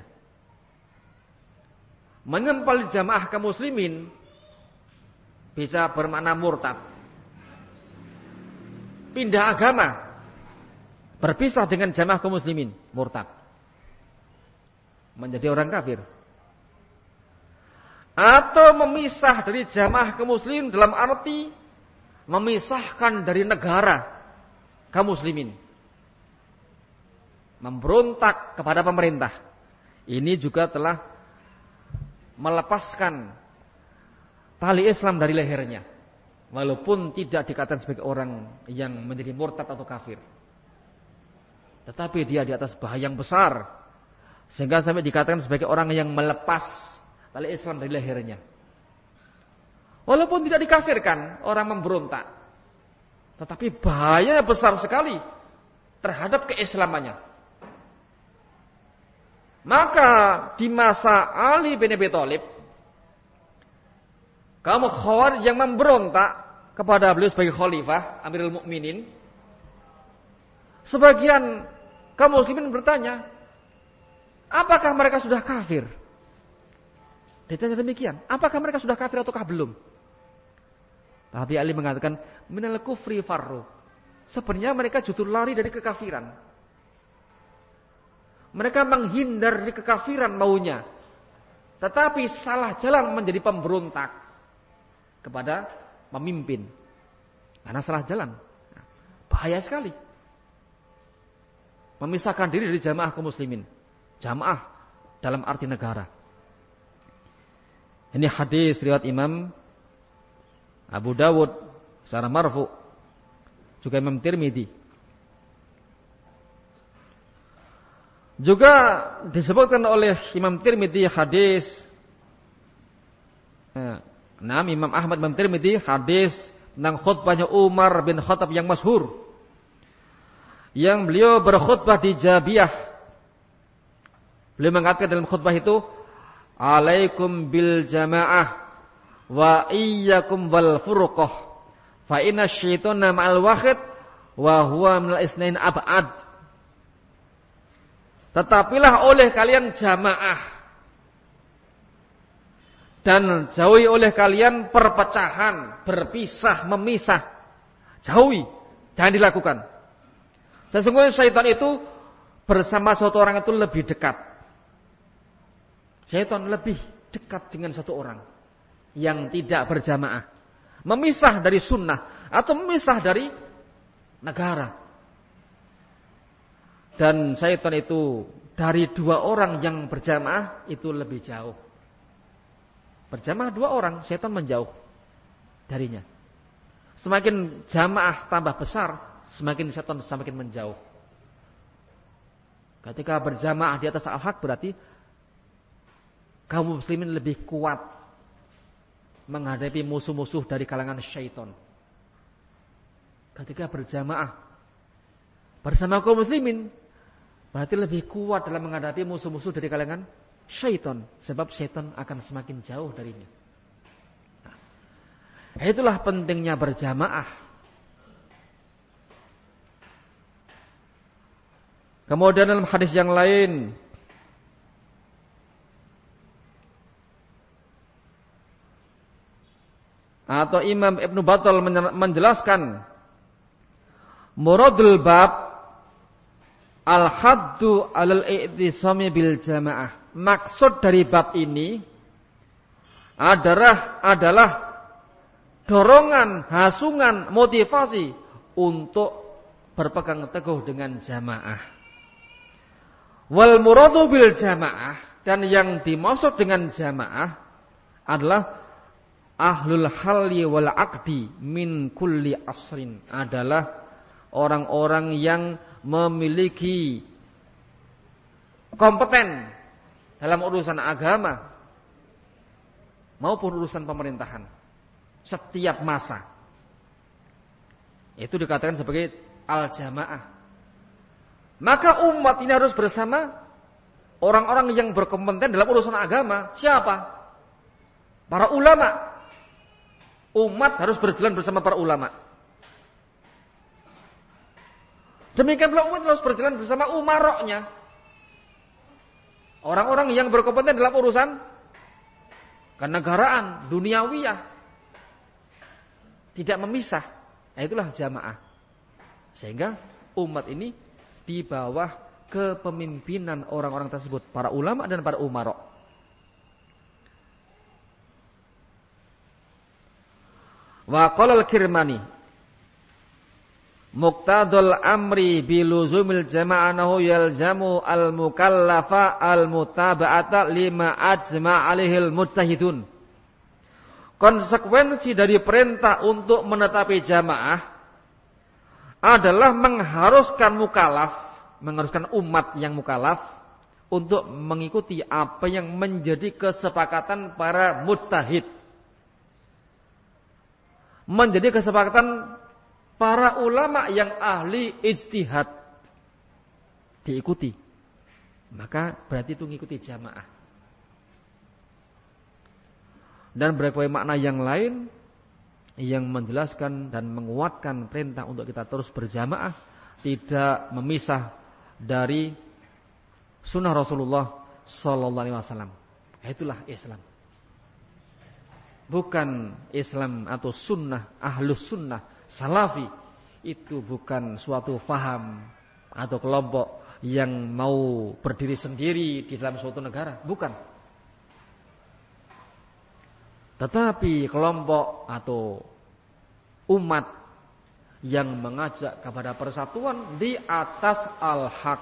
Menyempal jamaah kaum muslimin bisa bermakna murtad, pindah agama, berpisah dengan jamaah kaum muslimin, murtad, menjadi orang kafir. Atau memisah dari jamaah kaum muslimin dalam arti memisahkan dari negara kaum muslimin, memberontak kepada pemerintah. Ini juga telah melepaskan tali Islam dari lehernya, walaupun tidak dikatakan sebagai orang yang menjadi murtad atau kafir, tetapi dia di atas bahaya yang besar, sehingga sampai dikatakan sebagai orang yang melepas tali Islam dari lehernya. Walaupun tidak dikafirkan orang memberontak, tetapi bahayanya besar sekali terhadap keislamannya. Maka di masa Ali bin Abi Thalib, kaum Khawarij yang memberontak kepada beliau sebagai khalifah, Amirul Mukminin, sebagian kaum muslimin bertanya, apakah mereka sudah kafir? Ditanya demikian, apakah mereka sudah kafir ataukah belum? Tapi Ali mengatakan, minal kufri farru. Sebenarnya mereka justru lari dari kekafiran. Mereka menghindar dari kekafiran maunya, tetapi salah jalan menjadi pemberontak kepada pemimpin. Karena salah jalan, bahaya sekali. Memisahkan diri dari jamaah kaum muslimin. Jamaah dalam arti negara. Ini hadis riwayat Imam Abu Dawud secara marfu, juga Imam Tirmidzi. Juga disebutkan oleh Imam Tirmidzi hadis Imam Ahmad Imam Tirmidzi hadis tentang khutbahnya Umar bin Khattab yang masyhur, yang beliau berkhutbah di Jabiyah. Beliau mengatakan dalam khutbah itu, alaikum bil jamaah wa iyyakum wal furqah fa inna syaitana ma'al wahid wa huwa minal isnain ab'ad. Tetapilah oleh kalian jamaah dan jauhi oleh kalian perpecahan, berpisah, memisah. Jauhi, jangan dilakukan. Sesungguhnya syaitan itu bersama suatu orang itu lebih dekat. Syaitan lebih dekat dengan satu orang yang tidak berjamaah, memisah dari sunnah atau memisah dari negara. Dan syaitan itu dari dua orang yang berjamaah itu lebih jauh. Berjamaah dua orang, syaitan menjauh darinya. Semakin jamaah tambah besar, semakin syaitan semakin menjauh. Ketika berjamaah di atas al-haq, berarti kaum muslimin lebih kuat menghadapi musuh-musuh dari kalangan syaitan. Ketika berjamaah bersama kaum muslimin, berarti lebih kuat dalam menghadapi musuh-musuh dari kalangan syaitan. Sebab syaitan akan semakin jauh darinya. Nah, itulah pentingnya berjamaah. Kemudian dalam hadis yang lain, atau Imam Ibn Battal menjelaskan, muradul bab al-haddu alal i'tisami bil jamaah. Maksud dari bab ini adalah dorongan, hasungan, motivasi untuk berpegang teguh dengan jamaah. Wal muradu bil jamaah, dan yang dimaksud dengan jamaah adalah ahlul halli wal aqdi min kulli asrin, adalah orang-orang yang memiliki kompeten dalam urusan agama maupun urusan pemerintahan setiap masa. Itu dikatakan sebagai al-jamaah. Maka umat ini harus bersama orang-orang yang berkompeten dalam urusan agama. Siapa? Para ulama. Umat harus berjalan bersama para ulama. Demikian pula umat harus berjalan bersama umaroknya. Orang-orang yang berkompeten dalam urusan kenegaraan, duniawiyah. Tidak memisah. Nah, itulah jamaah. Sehingga umat ini di bawah kepemimpinan orang-orang tersebut. Para ulama dan para umarok. Wa qala al-Kirmani muqtadul amri biluzumil jama'ah nahu yalzamu al-mukallafa al-mutaba'ata lima ajma' alaihil mujtahidun. Konsekuensi dari perintah untuk menetapi jamaah adalah mengharuskan mukallaf, mengharuskan umat yang mukallaf untuk mengikuti apa yang menjadi kesepakatan para mujtahid. Menjadi kesepakatan para ulama yang ahli ijtihad diikuti, maka berarti itu mengikuti jamaah. Dan berbagai makna yang lain yang menjelaskan dan menguatkan perintah untuk kita terus berjamaah, tidak memisah dari sunnah Rasulullah Sallallahu Alaihi Wasallam. Itulah Islam. Bukan Islam atau sunnah, ahlus sunnah, salafi. Itu bukan suatu faham atau kelompok yang mau berdiri sendiri di dalam suatu negara. Bukan. Tetapi kelompok atau umat yang mengajak kepada persatuan di atas al-haq.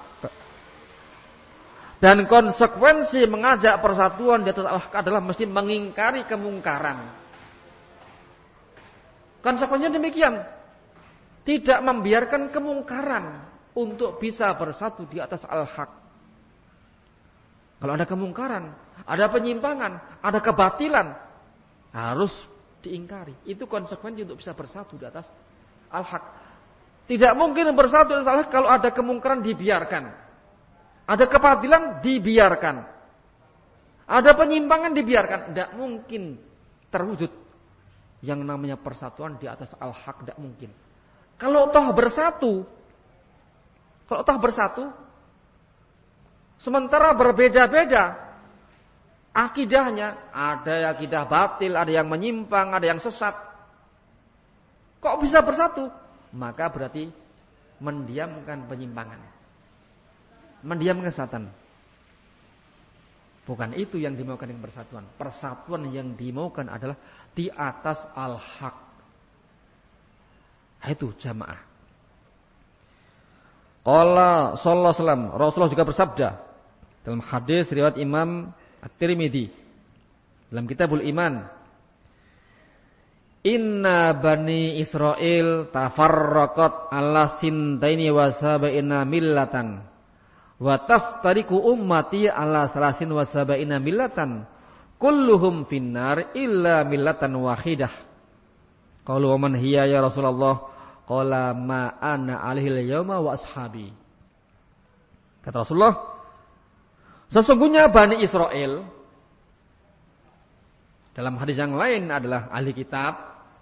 Dan konsekuensi mengajak persatuan di atas al-haq adalah mesti mengingkari kemungkaran. Konsekuensinya demikian. Tidak membiarkan kemungkaran untuk bisa bersatu di atas al-haq. Kalau ada kemungkaran, ada penyimpangan, ada kebatilan, harus diingkari. Itu konsekuensi untuk bisa bersatu di atas al-haq. Tidak mungkin bersatu di atas al-haq kalau ada kemungkaran dibiarkan. Ada kebatilan dibiarkan. Ada penyimpangan dibiarkan. Tidak mungkin terwujud yang namanya persatuan di atas al-haq. Tidak mungkin. Kalau toh bersatu, sementara berbeda-beda akidahnya, ada akidah batil, ada yang menyimpang, ada yang sesat. Kok bisa bersatu? Maka berarti mendiamkan penyimpangan, mendiamkan kesesatan. Bukan itu yang dimaukan dengan persatuan. Persatuan yang dimaukan adalah di atas al-haq. Itu jamaah. Qala sallallahu alaihi wasallam, Rasulullah juga bersabda dalam hadis riwayat Imam At-Tirmidzi dalam Kitabul Iman, Inna bani Israil tafarraqat ala sintaini wa sab'ina millatan wa taftariqu ummati ala salasin wa sab'ina millatan kulluhum finnar illa millatan wahidah. Qalu wa man hiya ya Rasulullah? Qala ma ana alaihi yauma wa ashabi. Kata Rasulullah, sesungguhnya Bani Israel, dalam hadis yang lain adalah ahli kitab,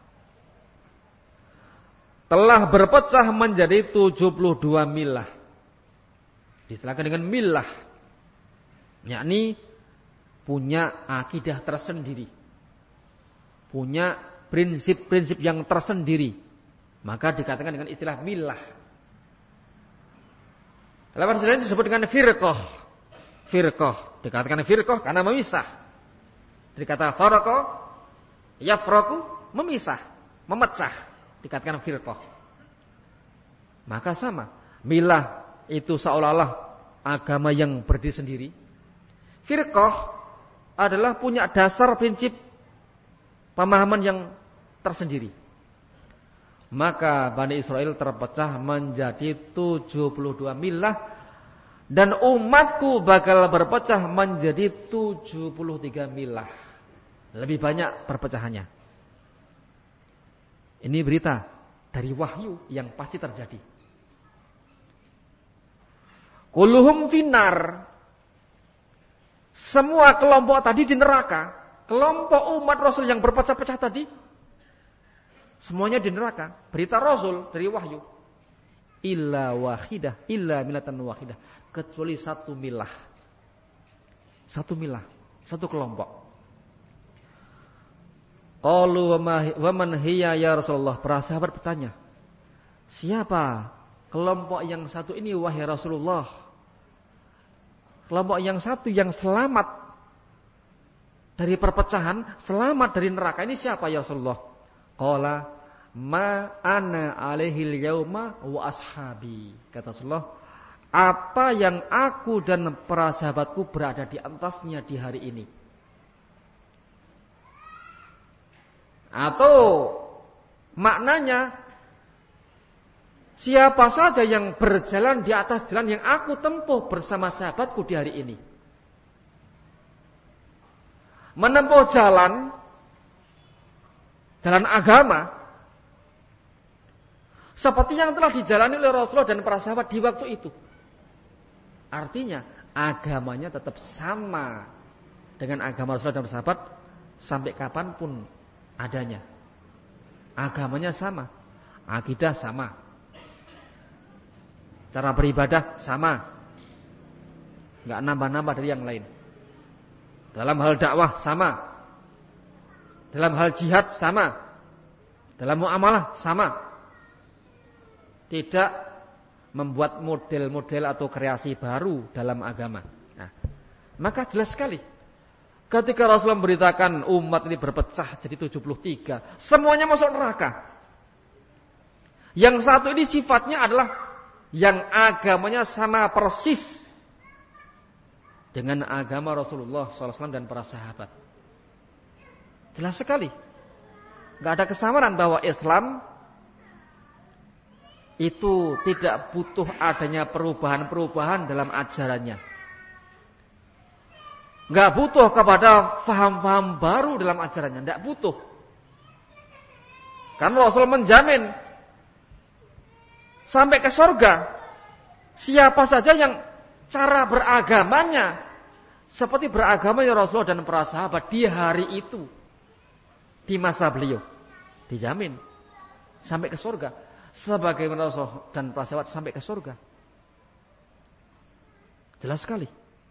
telah berpecah menjadi 72 milah. Diistilahkan dengan milah, yakni punya akidah tersendiri, punya prinsip-prinsip yang tersendiri. Maka dikatakan dengan istilah milah. Dalam hadis lain disebut dengan firqah. Firqah, dikatakan firqah karena memisah. Dari kata faraqa, yafraqu, memisah, memecah, dikatakan firqah. Maka sama, milah itu seolah-olah agama yang berdiri sendiri. Firqah adalah punya dasar prinsip pemahaman yang tersendiri. Maka Bani Israel terpecah menjadi 72 milah dan umatku bakal berpecah menjadi 73 milah. Lebih banyak perpecahannya. Ini berita dari wahyu yang pasti terjadi. Kulluhum finnar. Semua kelompok tadi di neraka. Kelompok umat Rasul yang berpecah-pecah tadi semuanya di neraka. Berita Rasul dari wahyu. Illa wahidah, illa milatan wahidah. Kecuali satu milah. Satu milah, satu kelompok. Qalu wa man hiya ya Rasulullah. Para sahabat bertanya, siapa kelompok yang satu ini wahai Rasulullah? Kelompok yang satu yang selamat dari perpecahan, selamat dari neraka ini siapa ya Rasulullah? Qala ma ana alaihil yauma wa ashabi. Kata Rasulullah, apa yang aku dan para sahabatku berada di atasnya di hari ini. Atau maknanya siapa saja yang berjalan di atas jalan yang aku tempuh bersama sahabatku di hari ini. Menempuh jalan agama seperti yang telah dijalani oleh Rasulullah dan para sahabat di waktu itu. Artinya agamanya tetap sama dengan agama Rasulullah dan para sahabat sampai kapanpun adanya. Agamanya sama, akidah sama, cara beribadah sama, nggak nambah-nambah dari yang lain. Dalam hal dakwah sama, dalam hal jihad sama, dalam muamalah sama. Tidak membuat model-model atau kreasi baru dalam agama. Nah, maka jelas sekali ketika Rasulullah memberitakan umat ini berpecah jadi 73, semuanya masuk neraka. Yang satu ini sifatnya adalah yang agamanya sama persis dengan agama Rasulullah SAW dan para sahabat. Jelas sekali. Gak ada kesamaan bahwa Islam itu tidak butuh adanya perubahan-perubahan dalam ajarannya. Gak butuh kepada faham-faham baru dalam ajarannya. Gak butuh. Karena Rasul menjamin sampai ke surga siapa saja yang cara beragamanya seperti beragamanya Rasulullah dan para sahabat di hari itu, di masa beliau, dijamin sampai ke surga sebagaimana Rasulullah dan para sahabat sampai ke surga. Jelas sekali.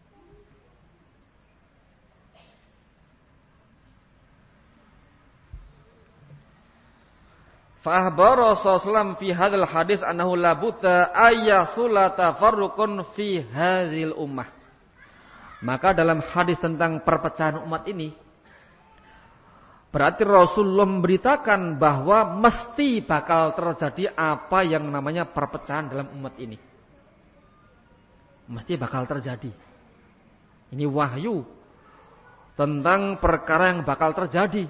Fa akhbara Rasulullah fi hadzal hadis annahu la budda ayasula tafarruqun fi hadzal ummah. Maka dalam hadis tentang perpecahan umat ini berarti Rasulullah memberitakan bahwa mesti bakal terjadi apa yang namanya perpecahan dalam umat ini. Mesti bakal terjadi. Ini wahyu tentang perkara yang bakal terjadi.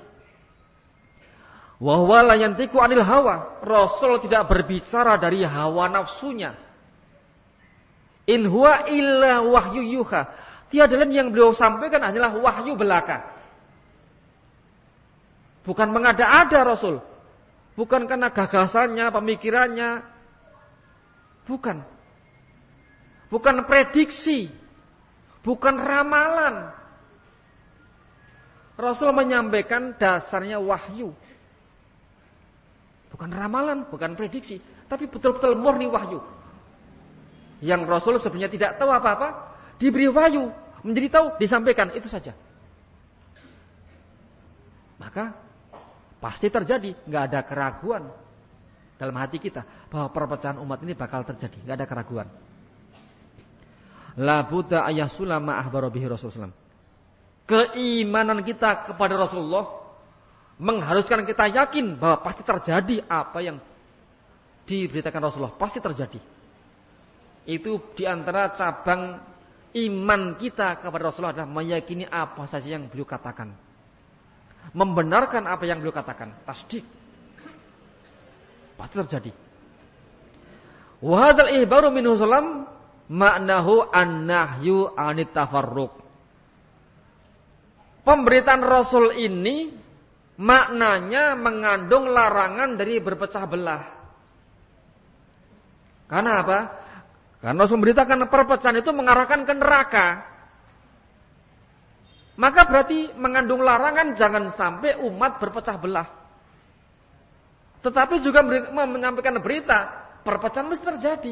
Wa huwa la yantiqu 'anil hawa. Rasul tidak berbicara dari hawa nafsunya. In huwa illa wahyu yuha. Tiada lain yang beliau sampaikan hanyalah wahyu belaka. Bukan mengada-ada Rasul. Bukan karena gagasannya, pemikirannya. Bukan. Bukan prediksi. Bukan ramalan. Rasul menyampaikan dasarnya wahyu. Bukan ramalan, bukan prediksi, tapi betul-betul murni wahyu. Yang Rasul sebenarnya tidak tahu apa-apa, diberi wahyu, menjadi tahu, disampaikan, itu saja. Maka pasti terjadi, nggak ada keraguan dalam hati kita bahwa perpecahan umat ini bakal terjadi, nggak ada keraguan. La budda ayasula ma akhbara bihi Rasulullah. Keimanan kita kepada Rasulullah mengharuskan kita yakin bahwa pasti terjadi apa yang diberitakan Rasulullah. Pasti terjadi. Itu diantara cabang iman kita kepada Rasulullah adalah meyakini apa saja yang beliau katakan. Membenarkan apa yang beliau katakan. Tasdik. Pasti terjadi. Wa hadzal ihbaru minhu sallam maknahu an-nahyu 'anit tafarruq. Pemberitaan Rasul ini maknanya mengandung larangan dari berpecah belah. Karena apa? Karena Rasul memberitakan perpecahan itu mengarahkan ke neraka. Maka berarti mengandung larangan jangan sampai umat berpecah belah. Tetapi juga menyampaikan berita, perpecahan mesti terjadi.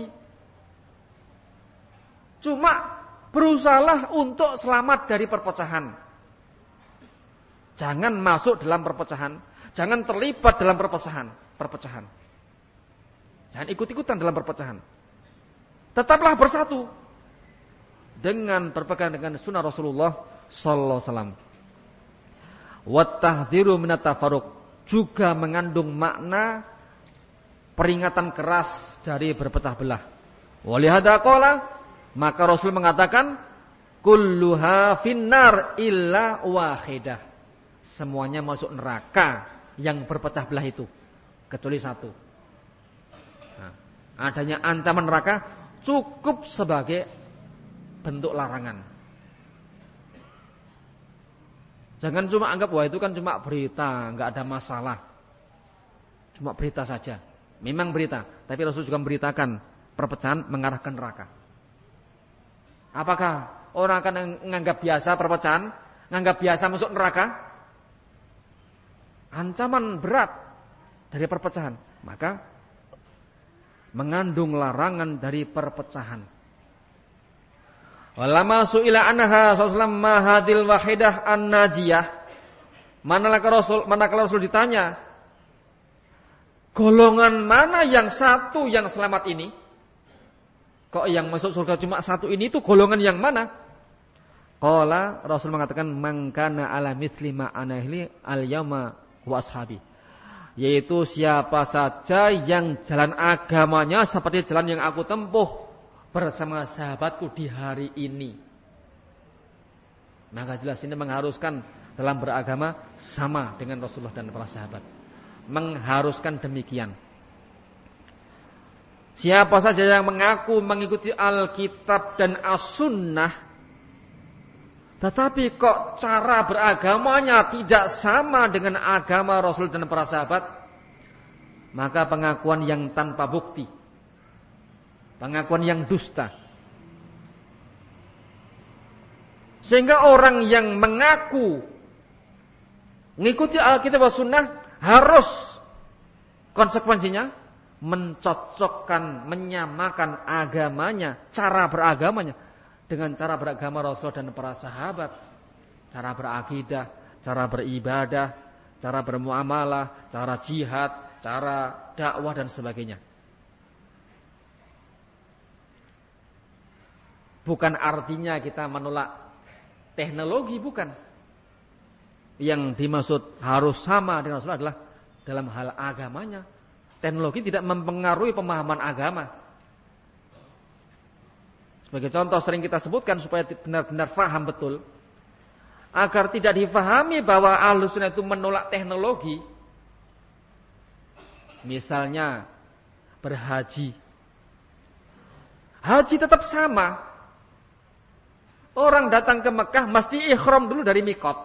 Cuma berusahalah untuk selamat dari perpecahan. Jangan masuk dalam perpecahan, jangan terlibat dalam perpecahan. Jangan ikut-ikutan dalam perpecahan. Tetaplah bersatu dengan berpegang dengan sunnah Rasulullah sallallahu alaihi wasallam. Wat tahdhiru minat tafarruq juga mengandung makna peringatan keras dari berpecah belah. Walihada qala, maka Rasul mengatakan kulluha finnar illa wahidah. Semuanya masuk neraka yang berpecah belah itu kecuali satu. Nah, adanya ancaman neraka cukup sebagai bentuk larangan. Jangan cuma anggap wah itu kan cuma berita, enggak ada masalah. Cuma berita saja. Memang berita, tapi Rasul juga memberitakan perpecahan mengarahkan neraka. Apakah orang akan menganggap biasa perpecahan, menganggap biasa masuk neraka? Ancaman berat dari perpecahan, maka mengandung larangan dari perpecahan. Walama su'ila anha sallallahu mahadil wahidah an-najiyah. Manakala Rasul ditanya, golongan mana yang satu yang selamat ini? Kok yang masuk surga cuma satu ini, itu golongan yang mana? Qala, Rasul mengatakan man kana ala mithli ma anahli al-yauma wa ashabi. Yaitu siapa saja yang jalan agamanya seperti jalan yang aku tempuh bersama sahabatku di hari ini. Maka jelas ini mengharuskan dalam beragama sama dengan Rasulullah dan para sahabat. Mengharuskan demikian. Siapa saja yang mengaku mengikuti Alkitab dan As-Sunnah, tetapi kok cara beragamanya tidak sama dengan agama Rasul dan para sahabat, maka pengakuan yang tanpa bukti, pengakuan yang dusta. Sehingga orang yang mengaku mengikuti Alkitab dan Sunnah harus konsekuensinya mencocokkan, menyamakan agamanya, cara beragamanya dengan cara beragama Rasul dan para sahabat. Cara berakidah, cara beribadah, cara bermuamalah, cara jihad, cara dakwah dan sebagainya. Bukan artinya kita menolak teknologi, bukan. Yang dimaksud harus sama dengan Rasul adalah dalam hal agamanya. Teknologi tidak mempengaruhi pemahaman agama. Sebagai contoh sering kita sebutkan supaya benar-benar faham betul. Agar tidak difahami bahwa Ahlussunnah itu menolak teknologi. Misalnya berhaji. Haji tetap sama. Orang datang ke Mekah mesti ihram dulu dari mikot.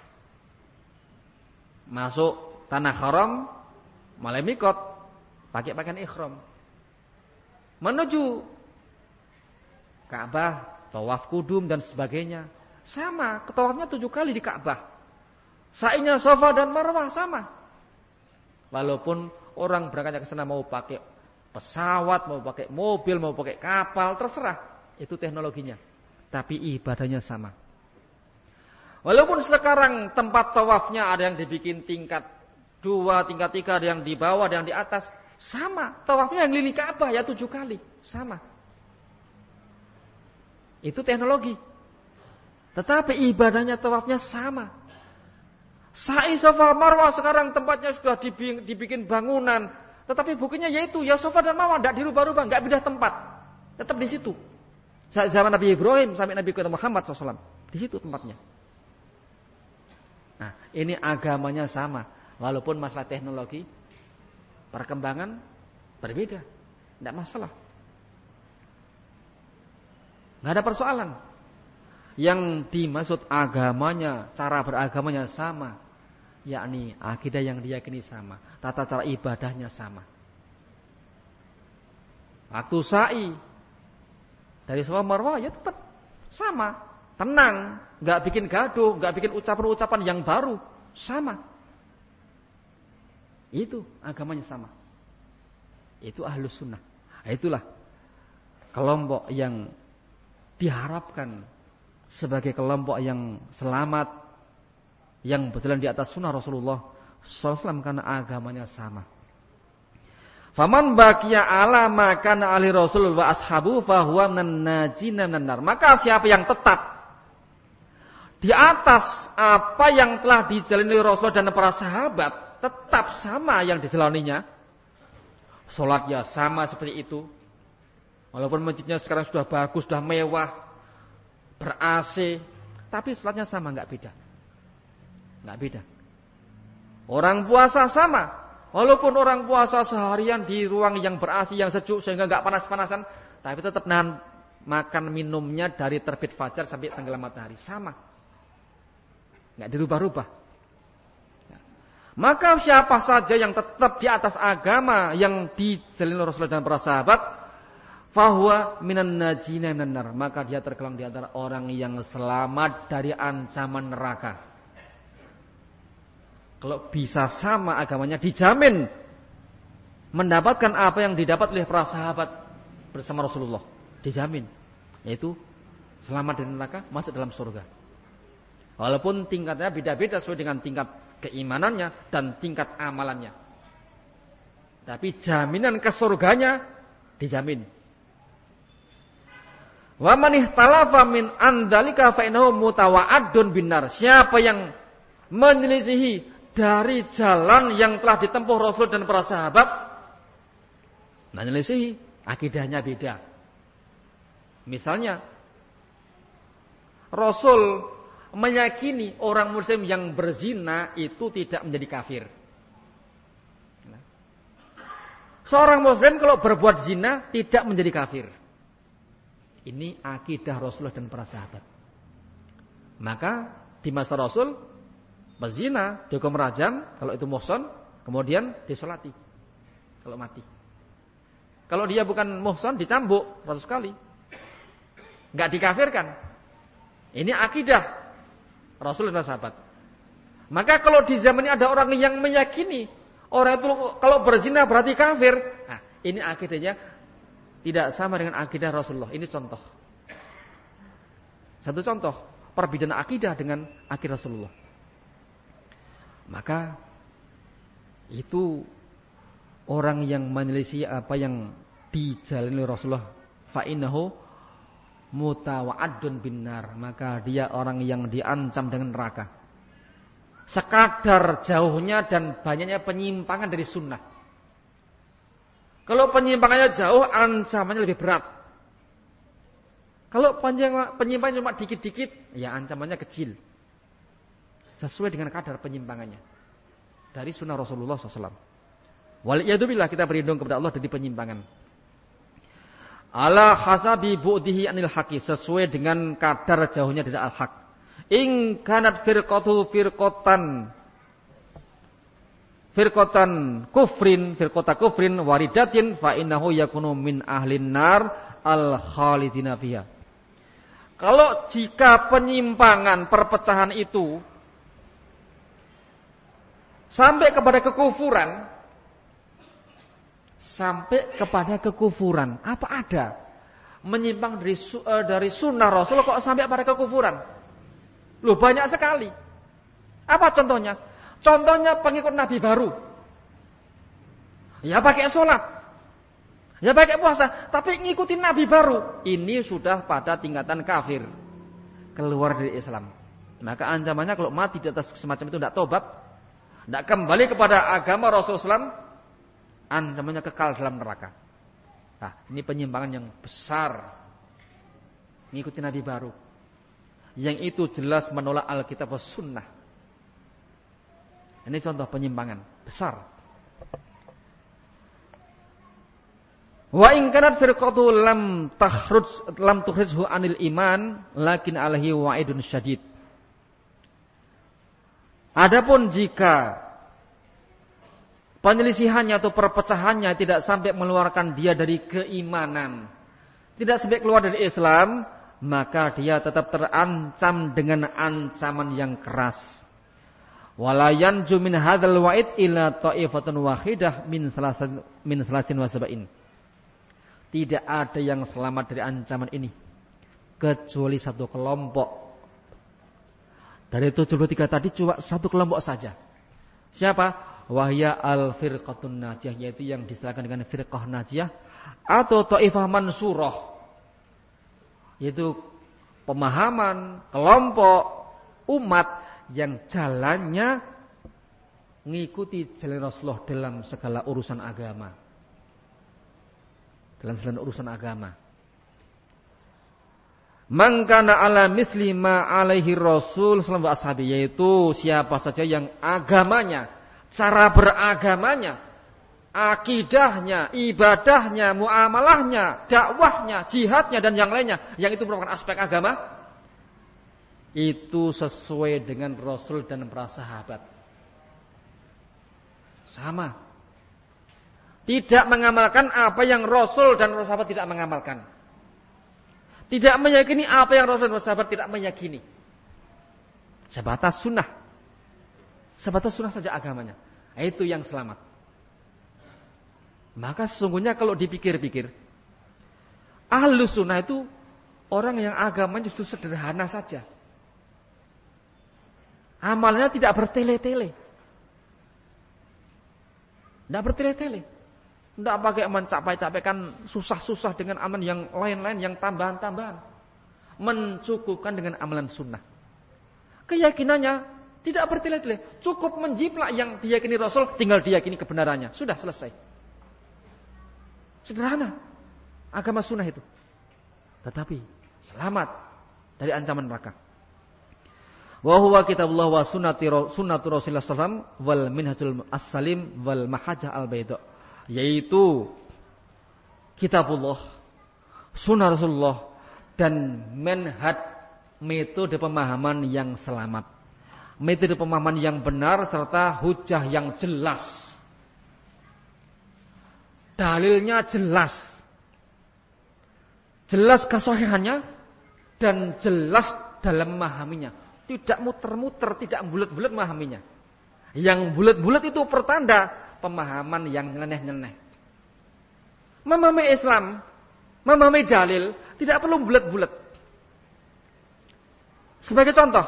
Masuk tanah haram, mulai mikot, pakai pakaian ihram. Menuju Ka'bah, tawaf kudum dan sebagainya. Sama, tawafnya 7 kali di Ka'bah. Sa'inya Safa dan Marwah sama. Walaupun orang berangkatnya ke sana mau pakai pesawat, mau pakai mobil, mau pakai kapal, terserah. Itu teknologinya. Tapi ibadahnya sama. Walaupun sekarang tempat tawafnya ada yang dibikin tingkat 2, tingkat 3, ada yang di bawah, ada yang di atas. Sama, tawafnya yang keliling Ka'bah ya 7 kali. Sama. Itu teknologi. Tetapi ibadahnya tawafnya sama. Sa'i Safa Marwah sekarang tempatnya sudah dibikin bangunan. Tetapi buktinya yaitu ya Safa dan Marwah tidak dirubah-rubah, enggak pindah tempat. Tetap di situ. Zaman Nabi Ibrahim sampai Nabi Muhammad SAW. Di situ tempatnya. Nah, ini agamanya sama. Walaupun masalah teknologi, perkembangan Berbeda. Tidak masalah. Tidak ada persoalan. Yang dimaksud agamanya, cara beragamanya sama. Yakni akidah yang diyakini sama. Tata cara ibadahnya sama. Waktu sa'i dari Safa Marwah ya tetap sama. Tenang. Nggak bikin gaduh. Nggak bikin ucapan-ucapan yang baru. Sama. Itu agamanya sama. Itu Ahlus Sunnah. Itulah kelompok yang diharapkan sebagai kelompok yang selamat, yang berjalan di atas sunnah Rasulullah SAW karena agamanya sama. Faman baqiya ala ma kana ali Rasul wa ashabu fa huwa minan najina minan nar. Maka siapa yang tetap di atas apa yang telah dijalani Rasul dan para sahabat, tetap sama yang dijalaninya. Salatnya sama seperti itu. Walaupun masjidnya sekarang sudah bagus, sudah mewah, ber-AC, tapi salatnya sama, enggak beda. Enggak beda. Orang puasa sama. Walaupun orang puasa seharian di ruang yang ber-AC, yang sejuk sehingga enggak panas-panasan, tapi tetap nahan makan minumnya dari terbit fajar sampai tenggelam matahari, sama. Enggak dirubah-rubah. Maka siapa saja yang tetap di atas agama yang dijalani Rasulullah dan para sahabat, fahuwa minan najina minan nar, maka dia tergolong di antara orang yang selamat dari ancaman neraka. Kalau bisa sama agamanya, dijamin mendapatkan apa yang didapat oleh para sahabat bersama Rasulullah, dijamin, yaitu selamat dari neraka, masuk dalam surga. Walaupun tingkatnya beda-beda sesuai dengan tingkat keimanannya dan tingkat amalannya, tapi jaminan ke surganya dijamin. Wa man ihtalafa min andalika fa innahu mutawa'addun binar. Siapa yang menyelisihi dari jalan yang telah ditempuh Rasul dan para sahabat, menyelisihi, akidahnya beda. Misalnya Rasul meyakini orang muslim yang berzina itu tidak menjadi kafir. Seorang muslim kalau berbuat zina tidak menjadi kafir. Ini akidah Rasulullah dan para sahabat. Maka di masa Rasul berzina dihukum rajam kalau itu muhsan, kemudian disolati kalau mati. Kalau dia bukan muhsan dicambuk 100 kali. Enggak dikafirkan. Ini akidah Rasul dan sahabat. Maka kalau di zaman ini ada orang yang meyakini orang itu kalau berzina berarti kafir, nah, ini akidahnya tidak sama dengan akidah Rasulullah. Ini contoh. Satu contoh perbedaan akidah dengan akidah Rasulullah. Maka itu orang yang menyelisih apa yang dijalani Rasulullah, fa innahu mutawa'addun binnar, maka dia orang yang diancam dengan neraka. Sekadar jauhnya dan banyaknya penyimpangan dari sunnah. Kalau penyimpangannya jauh, ancamannya lebih berat. Kalau penyimpangannya cuma dikit-dikit, ya ancamannya kecil. Sesuai dengan kadar penyimpangannya dari sunnah Rasulullah SAW. Waliyadzubillah, kita berlindung kepada Allah dari penyimpangan. Ala hasabi bu'dihi anil haqi, sesuai dengan kadar jauhnya dari al-haq. In kanat firqatu firqatan kufrin waridatin fa innahu yakunu min ahlin nar al khalidina fiha. Kalau jika penyimpangan perpecahan itu sampai kepada kekufuran, apa ada menyimpang dari sunnah Rasul kok sampai pada kekufuran? Loh, banyak sekali. Apa contohnya? Contohnya pengikut Nabi baru. Ya pakai sholat, ya pakai puasa, tapi ngikutin Nabi baru. Ini sudah pada tingkatan kafir, keluar dari Islam. Maka ancamannya kalau mati di atas semacam itu tidak tobat, tidak kembali kepada agama Rasulullah, ancamannya kekal dalam neraka. Nah, ini penyimpangan yang besar. Ngikutin Nabi baru, yang itu jelas menolak Alkitab dan Sunnah. Ini contoh penyimpangan besar. Wa in kanat firqatu lam tukhrijhu anil iman lakin alaihi wa'idun syadid. Adapun jika penyelisihannya atau perpecahannya tidak sampai mengeluarkan dia dari keimanan, tidak sampai keluar dari Islam, maka dia tetap terancam dengan ancaman yang keras. Wala yanju min hadzal wa'id illa ta'ifatun wahidah min salasin wa sab'in. Tidak ada yang selamat dari ancaman ini kecuali satu kelompok. Dari 73 tadi cuma satu kelompok saja. Siapa? Wahya al-firqatun najiyah, yaitu yang distilahkan dengan firqah najiyah atau ta'ifah mansurah, yaitu pemahaman kelompok umat yang jalannya mengikuti jalan Rasulullah dalam segala urusan agama. Dalam segala urusan agama. Man kana ala misli ma alaihi Rasul sallallahu alaihi wasallam, yaitu siapa saja yang agamanya, cara beragamanya, akidahnya, ibadahnya, muamalahnya, dakwahnya, jihadnya dan yang lainnya yang itu merupakan aspek agama, itu sesuai dengan Rasul dan para sahabat. Sama. Tidak mengamalkan apa yang Rasul dan para sahabat tidak mengamalkan. Tidak meyakini apa yang Rasul dan sahabat tidak meyakini. Sebatas sunnah. Sebatas sunnah saja agamanya. Itu yang selamat. Maka sesungguhnya kalau dipikir-pikir, Ahlus Sunnah itu orang yang agamanya justru sederhana saja. Amalnya tidak bertele-tele. Tidak bertele-tele. Tidak pakai mencapai-capaikan susah-susah dengan amalan yang lain-lain, yang tambahan-tambahan. Mencukupkan dengan amalan sunnah. Keyakinannya tidak bertele-tele. Cukup menjiplak yang diyakini Rasul, tinggal diyakini kebenarannya. Sudah selesai. Sederhana. Agama sunnah itu. Tetapi selamat dari ancaman neraka. Wa huwa kitabullah wa sunnatu Rasulullah SAW wal minhajul as-salim wal mahajah al-baida. Yaitu kitabullah, sunnah Rasulullah, dan manhaj, metode pemahaman yang selamat, metode pemahaman yang benar, serta hujah yang jelas, dalilnya jelas, jelas kesahihannya dan jelas dalam memahaminya, tidak muter-muter, tidak bulat-bulat memahaminya. Yang bulat-bulat itu pertanda pemahaman yang nyeleneh-nyeleneh. Memahami Islam, memahami dalil, tidak perlu bulat-bulat. Sebagai contoh,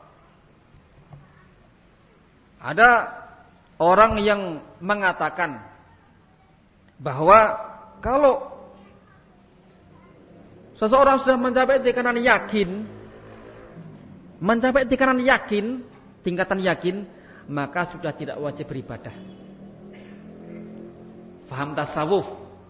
ada orang yang mengatakan bahwa kalau seseorang sudah mencapai tingkatan yakin, maka sudah tidak wajib beribadah. Faham tasawuf.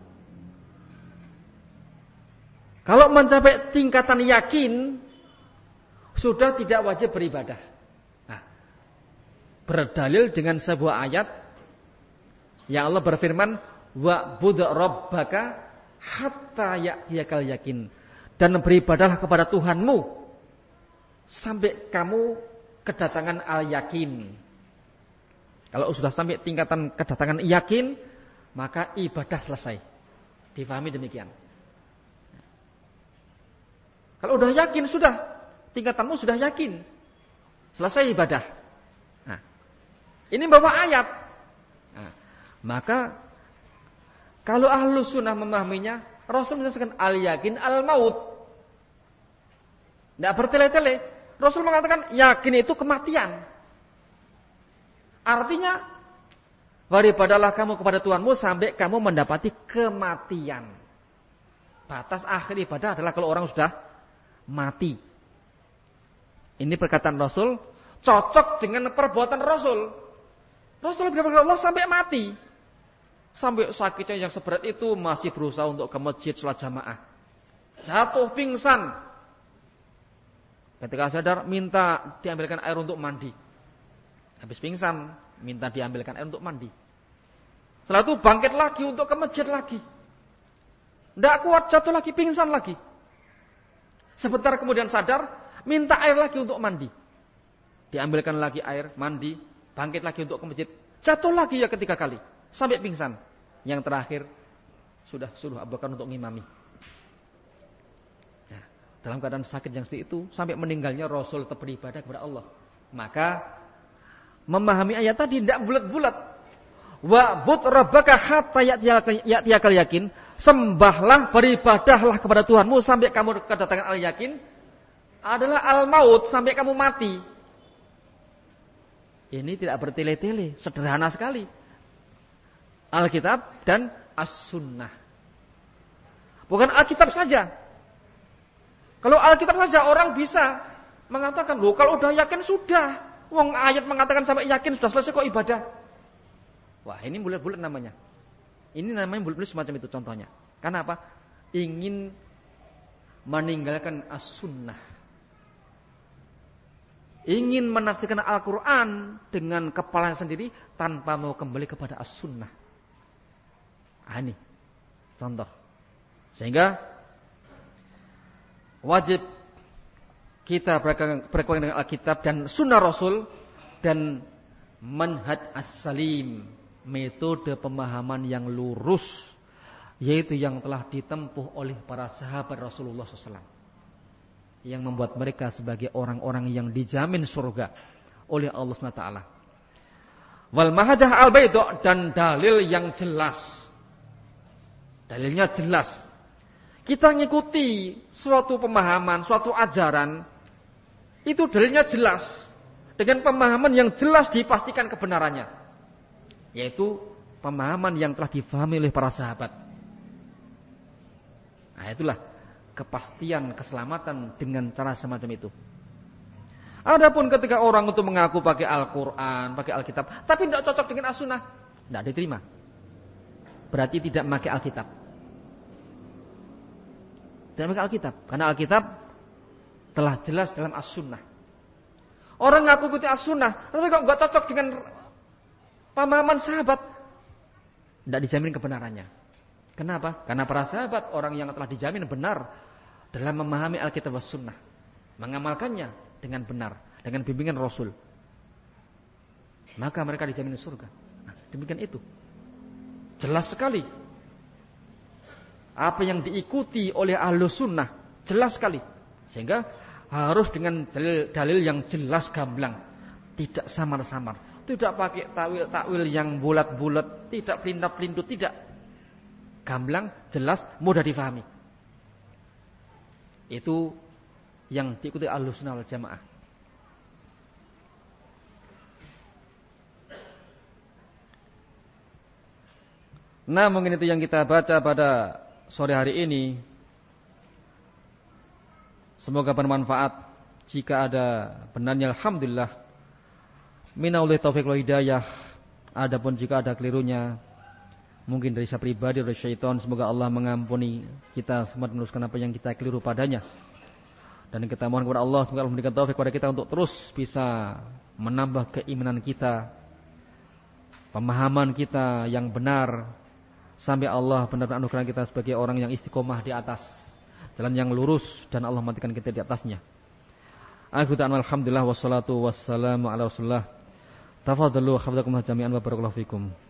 Kalau mencapai tingkatan yakin, sudah tidak wajib beribadah. Nah, berdalil dengan sebuah ayat yang Allah berfirman, wa'bud rabbaka hatta ya'tiyakal yakin. Dan beribadahlah kepada Tuhanmu sampai kamu kedatangan al-yakin. Kalau sudah sampai tingkatan kedatangan yakin, maka ibadah selesai. Difahami demikian. Kalau udah yakin, sudah. Tingkatanmu sudah yakin. Selesai ibadah. Nah, ini bawa ayat. Nah, maka, kalau Ahlus Sunnah memahaminya, Rasul menjelaskan al-yakin al-maut. Tidak bertele-tele. Rasul mengatakan, yakin itu kematian. Artinya, beribadahlah kamu kepada Tuhanmu sampai kamu mendapati kematian. Batas akhir ibadah adalah kalau orang sudah mati. Ini perkataan Rasul cocok dengan perbuatan Rasul. Rasul beribadah kepada Allah sampai mati. Sampai sakitnya yang seberat itu masih berusaha untuk ke masjid sholat jamaah. Jatuh pingsan. Ketika sadar minta diambilkan air untuk mandi. Habis pingsan minta diambilkan air untuk mandi. Setelah itu bangkit lagi untuk ke masjid lagi. Tidak kuat, jatuh lagi, pingsan lagi. Sebentar kemudian sadar, minta air lagi untuk mandi. Diambilkan lagi air, mandi, bangkit lagi untuk ke masjid. Jatuh lagi ya ketiga kali, sampai pingsan. Yang terakhir, sudah suruh Abu Bakar untuk ngimami. Nah, dalam keadaan sakit yang seperti itu, sampai meninggalnya Rasul tetap beribadah kepada Allah. Maka, memahami ayat tadi tidak bulat-bulat. Wa'bud rabbaka hatta ya'tiyakal yakin. Sembahlah, beribadahlah kepada Tuhanmu sampai kamu kedatangan al-yakin. Adalah al-maut, sampai kamu mati. Ini tidak bertele-tele, sederhana sekali. Alkitab dan as-sunnah. Bukan Alkitab saja. Kalau Alkitab saja orang bisa mengatakan, loh kalau udah yakin sudah. Wong ayat mengatakan sampai yakin sudah selesai kok ibadah. Wah, ini bulat-bulat namanya. Ini namanya bulat-bulat semacam itu contohnya. Karena apa? Ingin meninggalkan as-sunnah. Ingin menafsirkan Al-Quran dengan kepalanya sendiri tanpa mau kembali kepada as-sunnah. Ini contoh. Sehingga wajib kita berpegang dengan Alkitab dan sunnah Rasul dan manhaj as-salim, metode pemahaman yang lurus, yaitu yang telah ditempuh oleh para sahabat Rasulullah SAW, yang membuat mereka sebagai orang-orang yang dijamin surga oleh Allah SWT. Wal mahajah al-baidah, dan dalil yang jelas. Dalilnya jelas. Kita ngikuti suatu pemahaman, suatu ajaran, itu dalilnya jelas. Dengan pemahaman yang jelas dipastikan kebenarannya. Yaitu pemahaman yang telah difahami oleh para sahabat. Nah, itulah kepastian keselamatan dengan cara semacam itu. Adapun ketika orang itu mengaku pakai Al-Quran, pakai Alkitab, tapi tidak cocok dengan As-Sunnah, tidak diterima. Berarti tidak memakai Alkitab. Tidak memakai Alkitab, karena Alkitab telah jelas dalam As-Sunnah. Orang ngaku ikuti As-Sunnah, tapi kok nggak cocok dengan pemahaman sahabat, tidak dijamin kebenarannya. Kenapa? Karena para sahabat orang yang telah dijamin benar dalam memahami Alkitab was Sunnah, mengamalkannya dengan benar, dengan bimbingan Rasul, maka mereka dijamin surga. Nah, demikian itu, jelas sekali. Apa yang diikuti oleh Ahlus Sunnah jelas sekali, sehingga harus dengan dalil yang jelas gamblang, tidak samar-samar, tidak pakai takwil yang bulat-bulat, tidak pelintap-pelintut, tidak. Gamblang, jelas, mudah difahami. Itu yang diikuti Ahlus Sunnah wal Jamaah. Nah, mungkin itu yang kita baca pada sore hari ini. Semoga bermanfaat. Jika ada benarnya, alhamdulillah. Minallah taufiq wal hidayah. Adapun jika ada kelirunya, mungkin dari saya pribadi, dari syaitan, semoga Allah mengampuni kita semua, meneruskan apa yang kita keliru padanya. Dan kita mohon kepada Allah, semoga Allah memberikan taufik kepada kita untuk terus bisa menambah keimanan kita, pemahaman kita yang benar, sampai Allah benar-benar anugerah kita sebagai orang yang istiqomah di atas jalan yang lurus, dan Allah matikan kita di atasnya. Alhamdulillah, wassalatu wassalamu ala rasulillah. Tafadhalu hafizakumullah jami'an wa barakallahu fikum.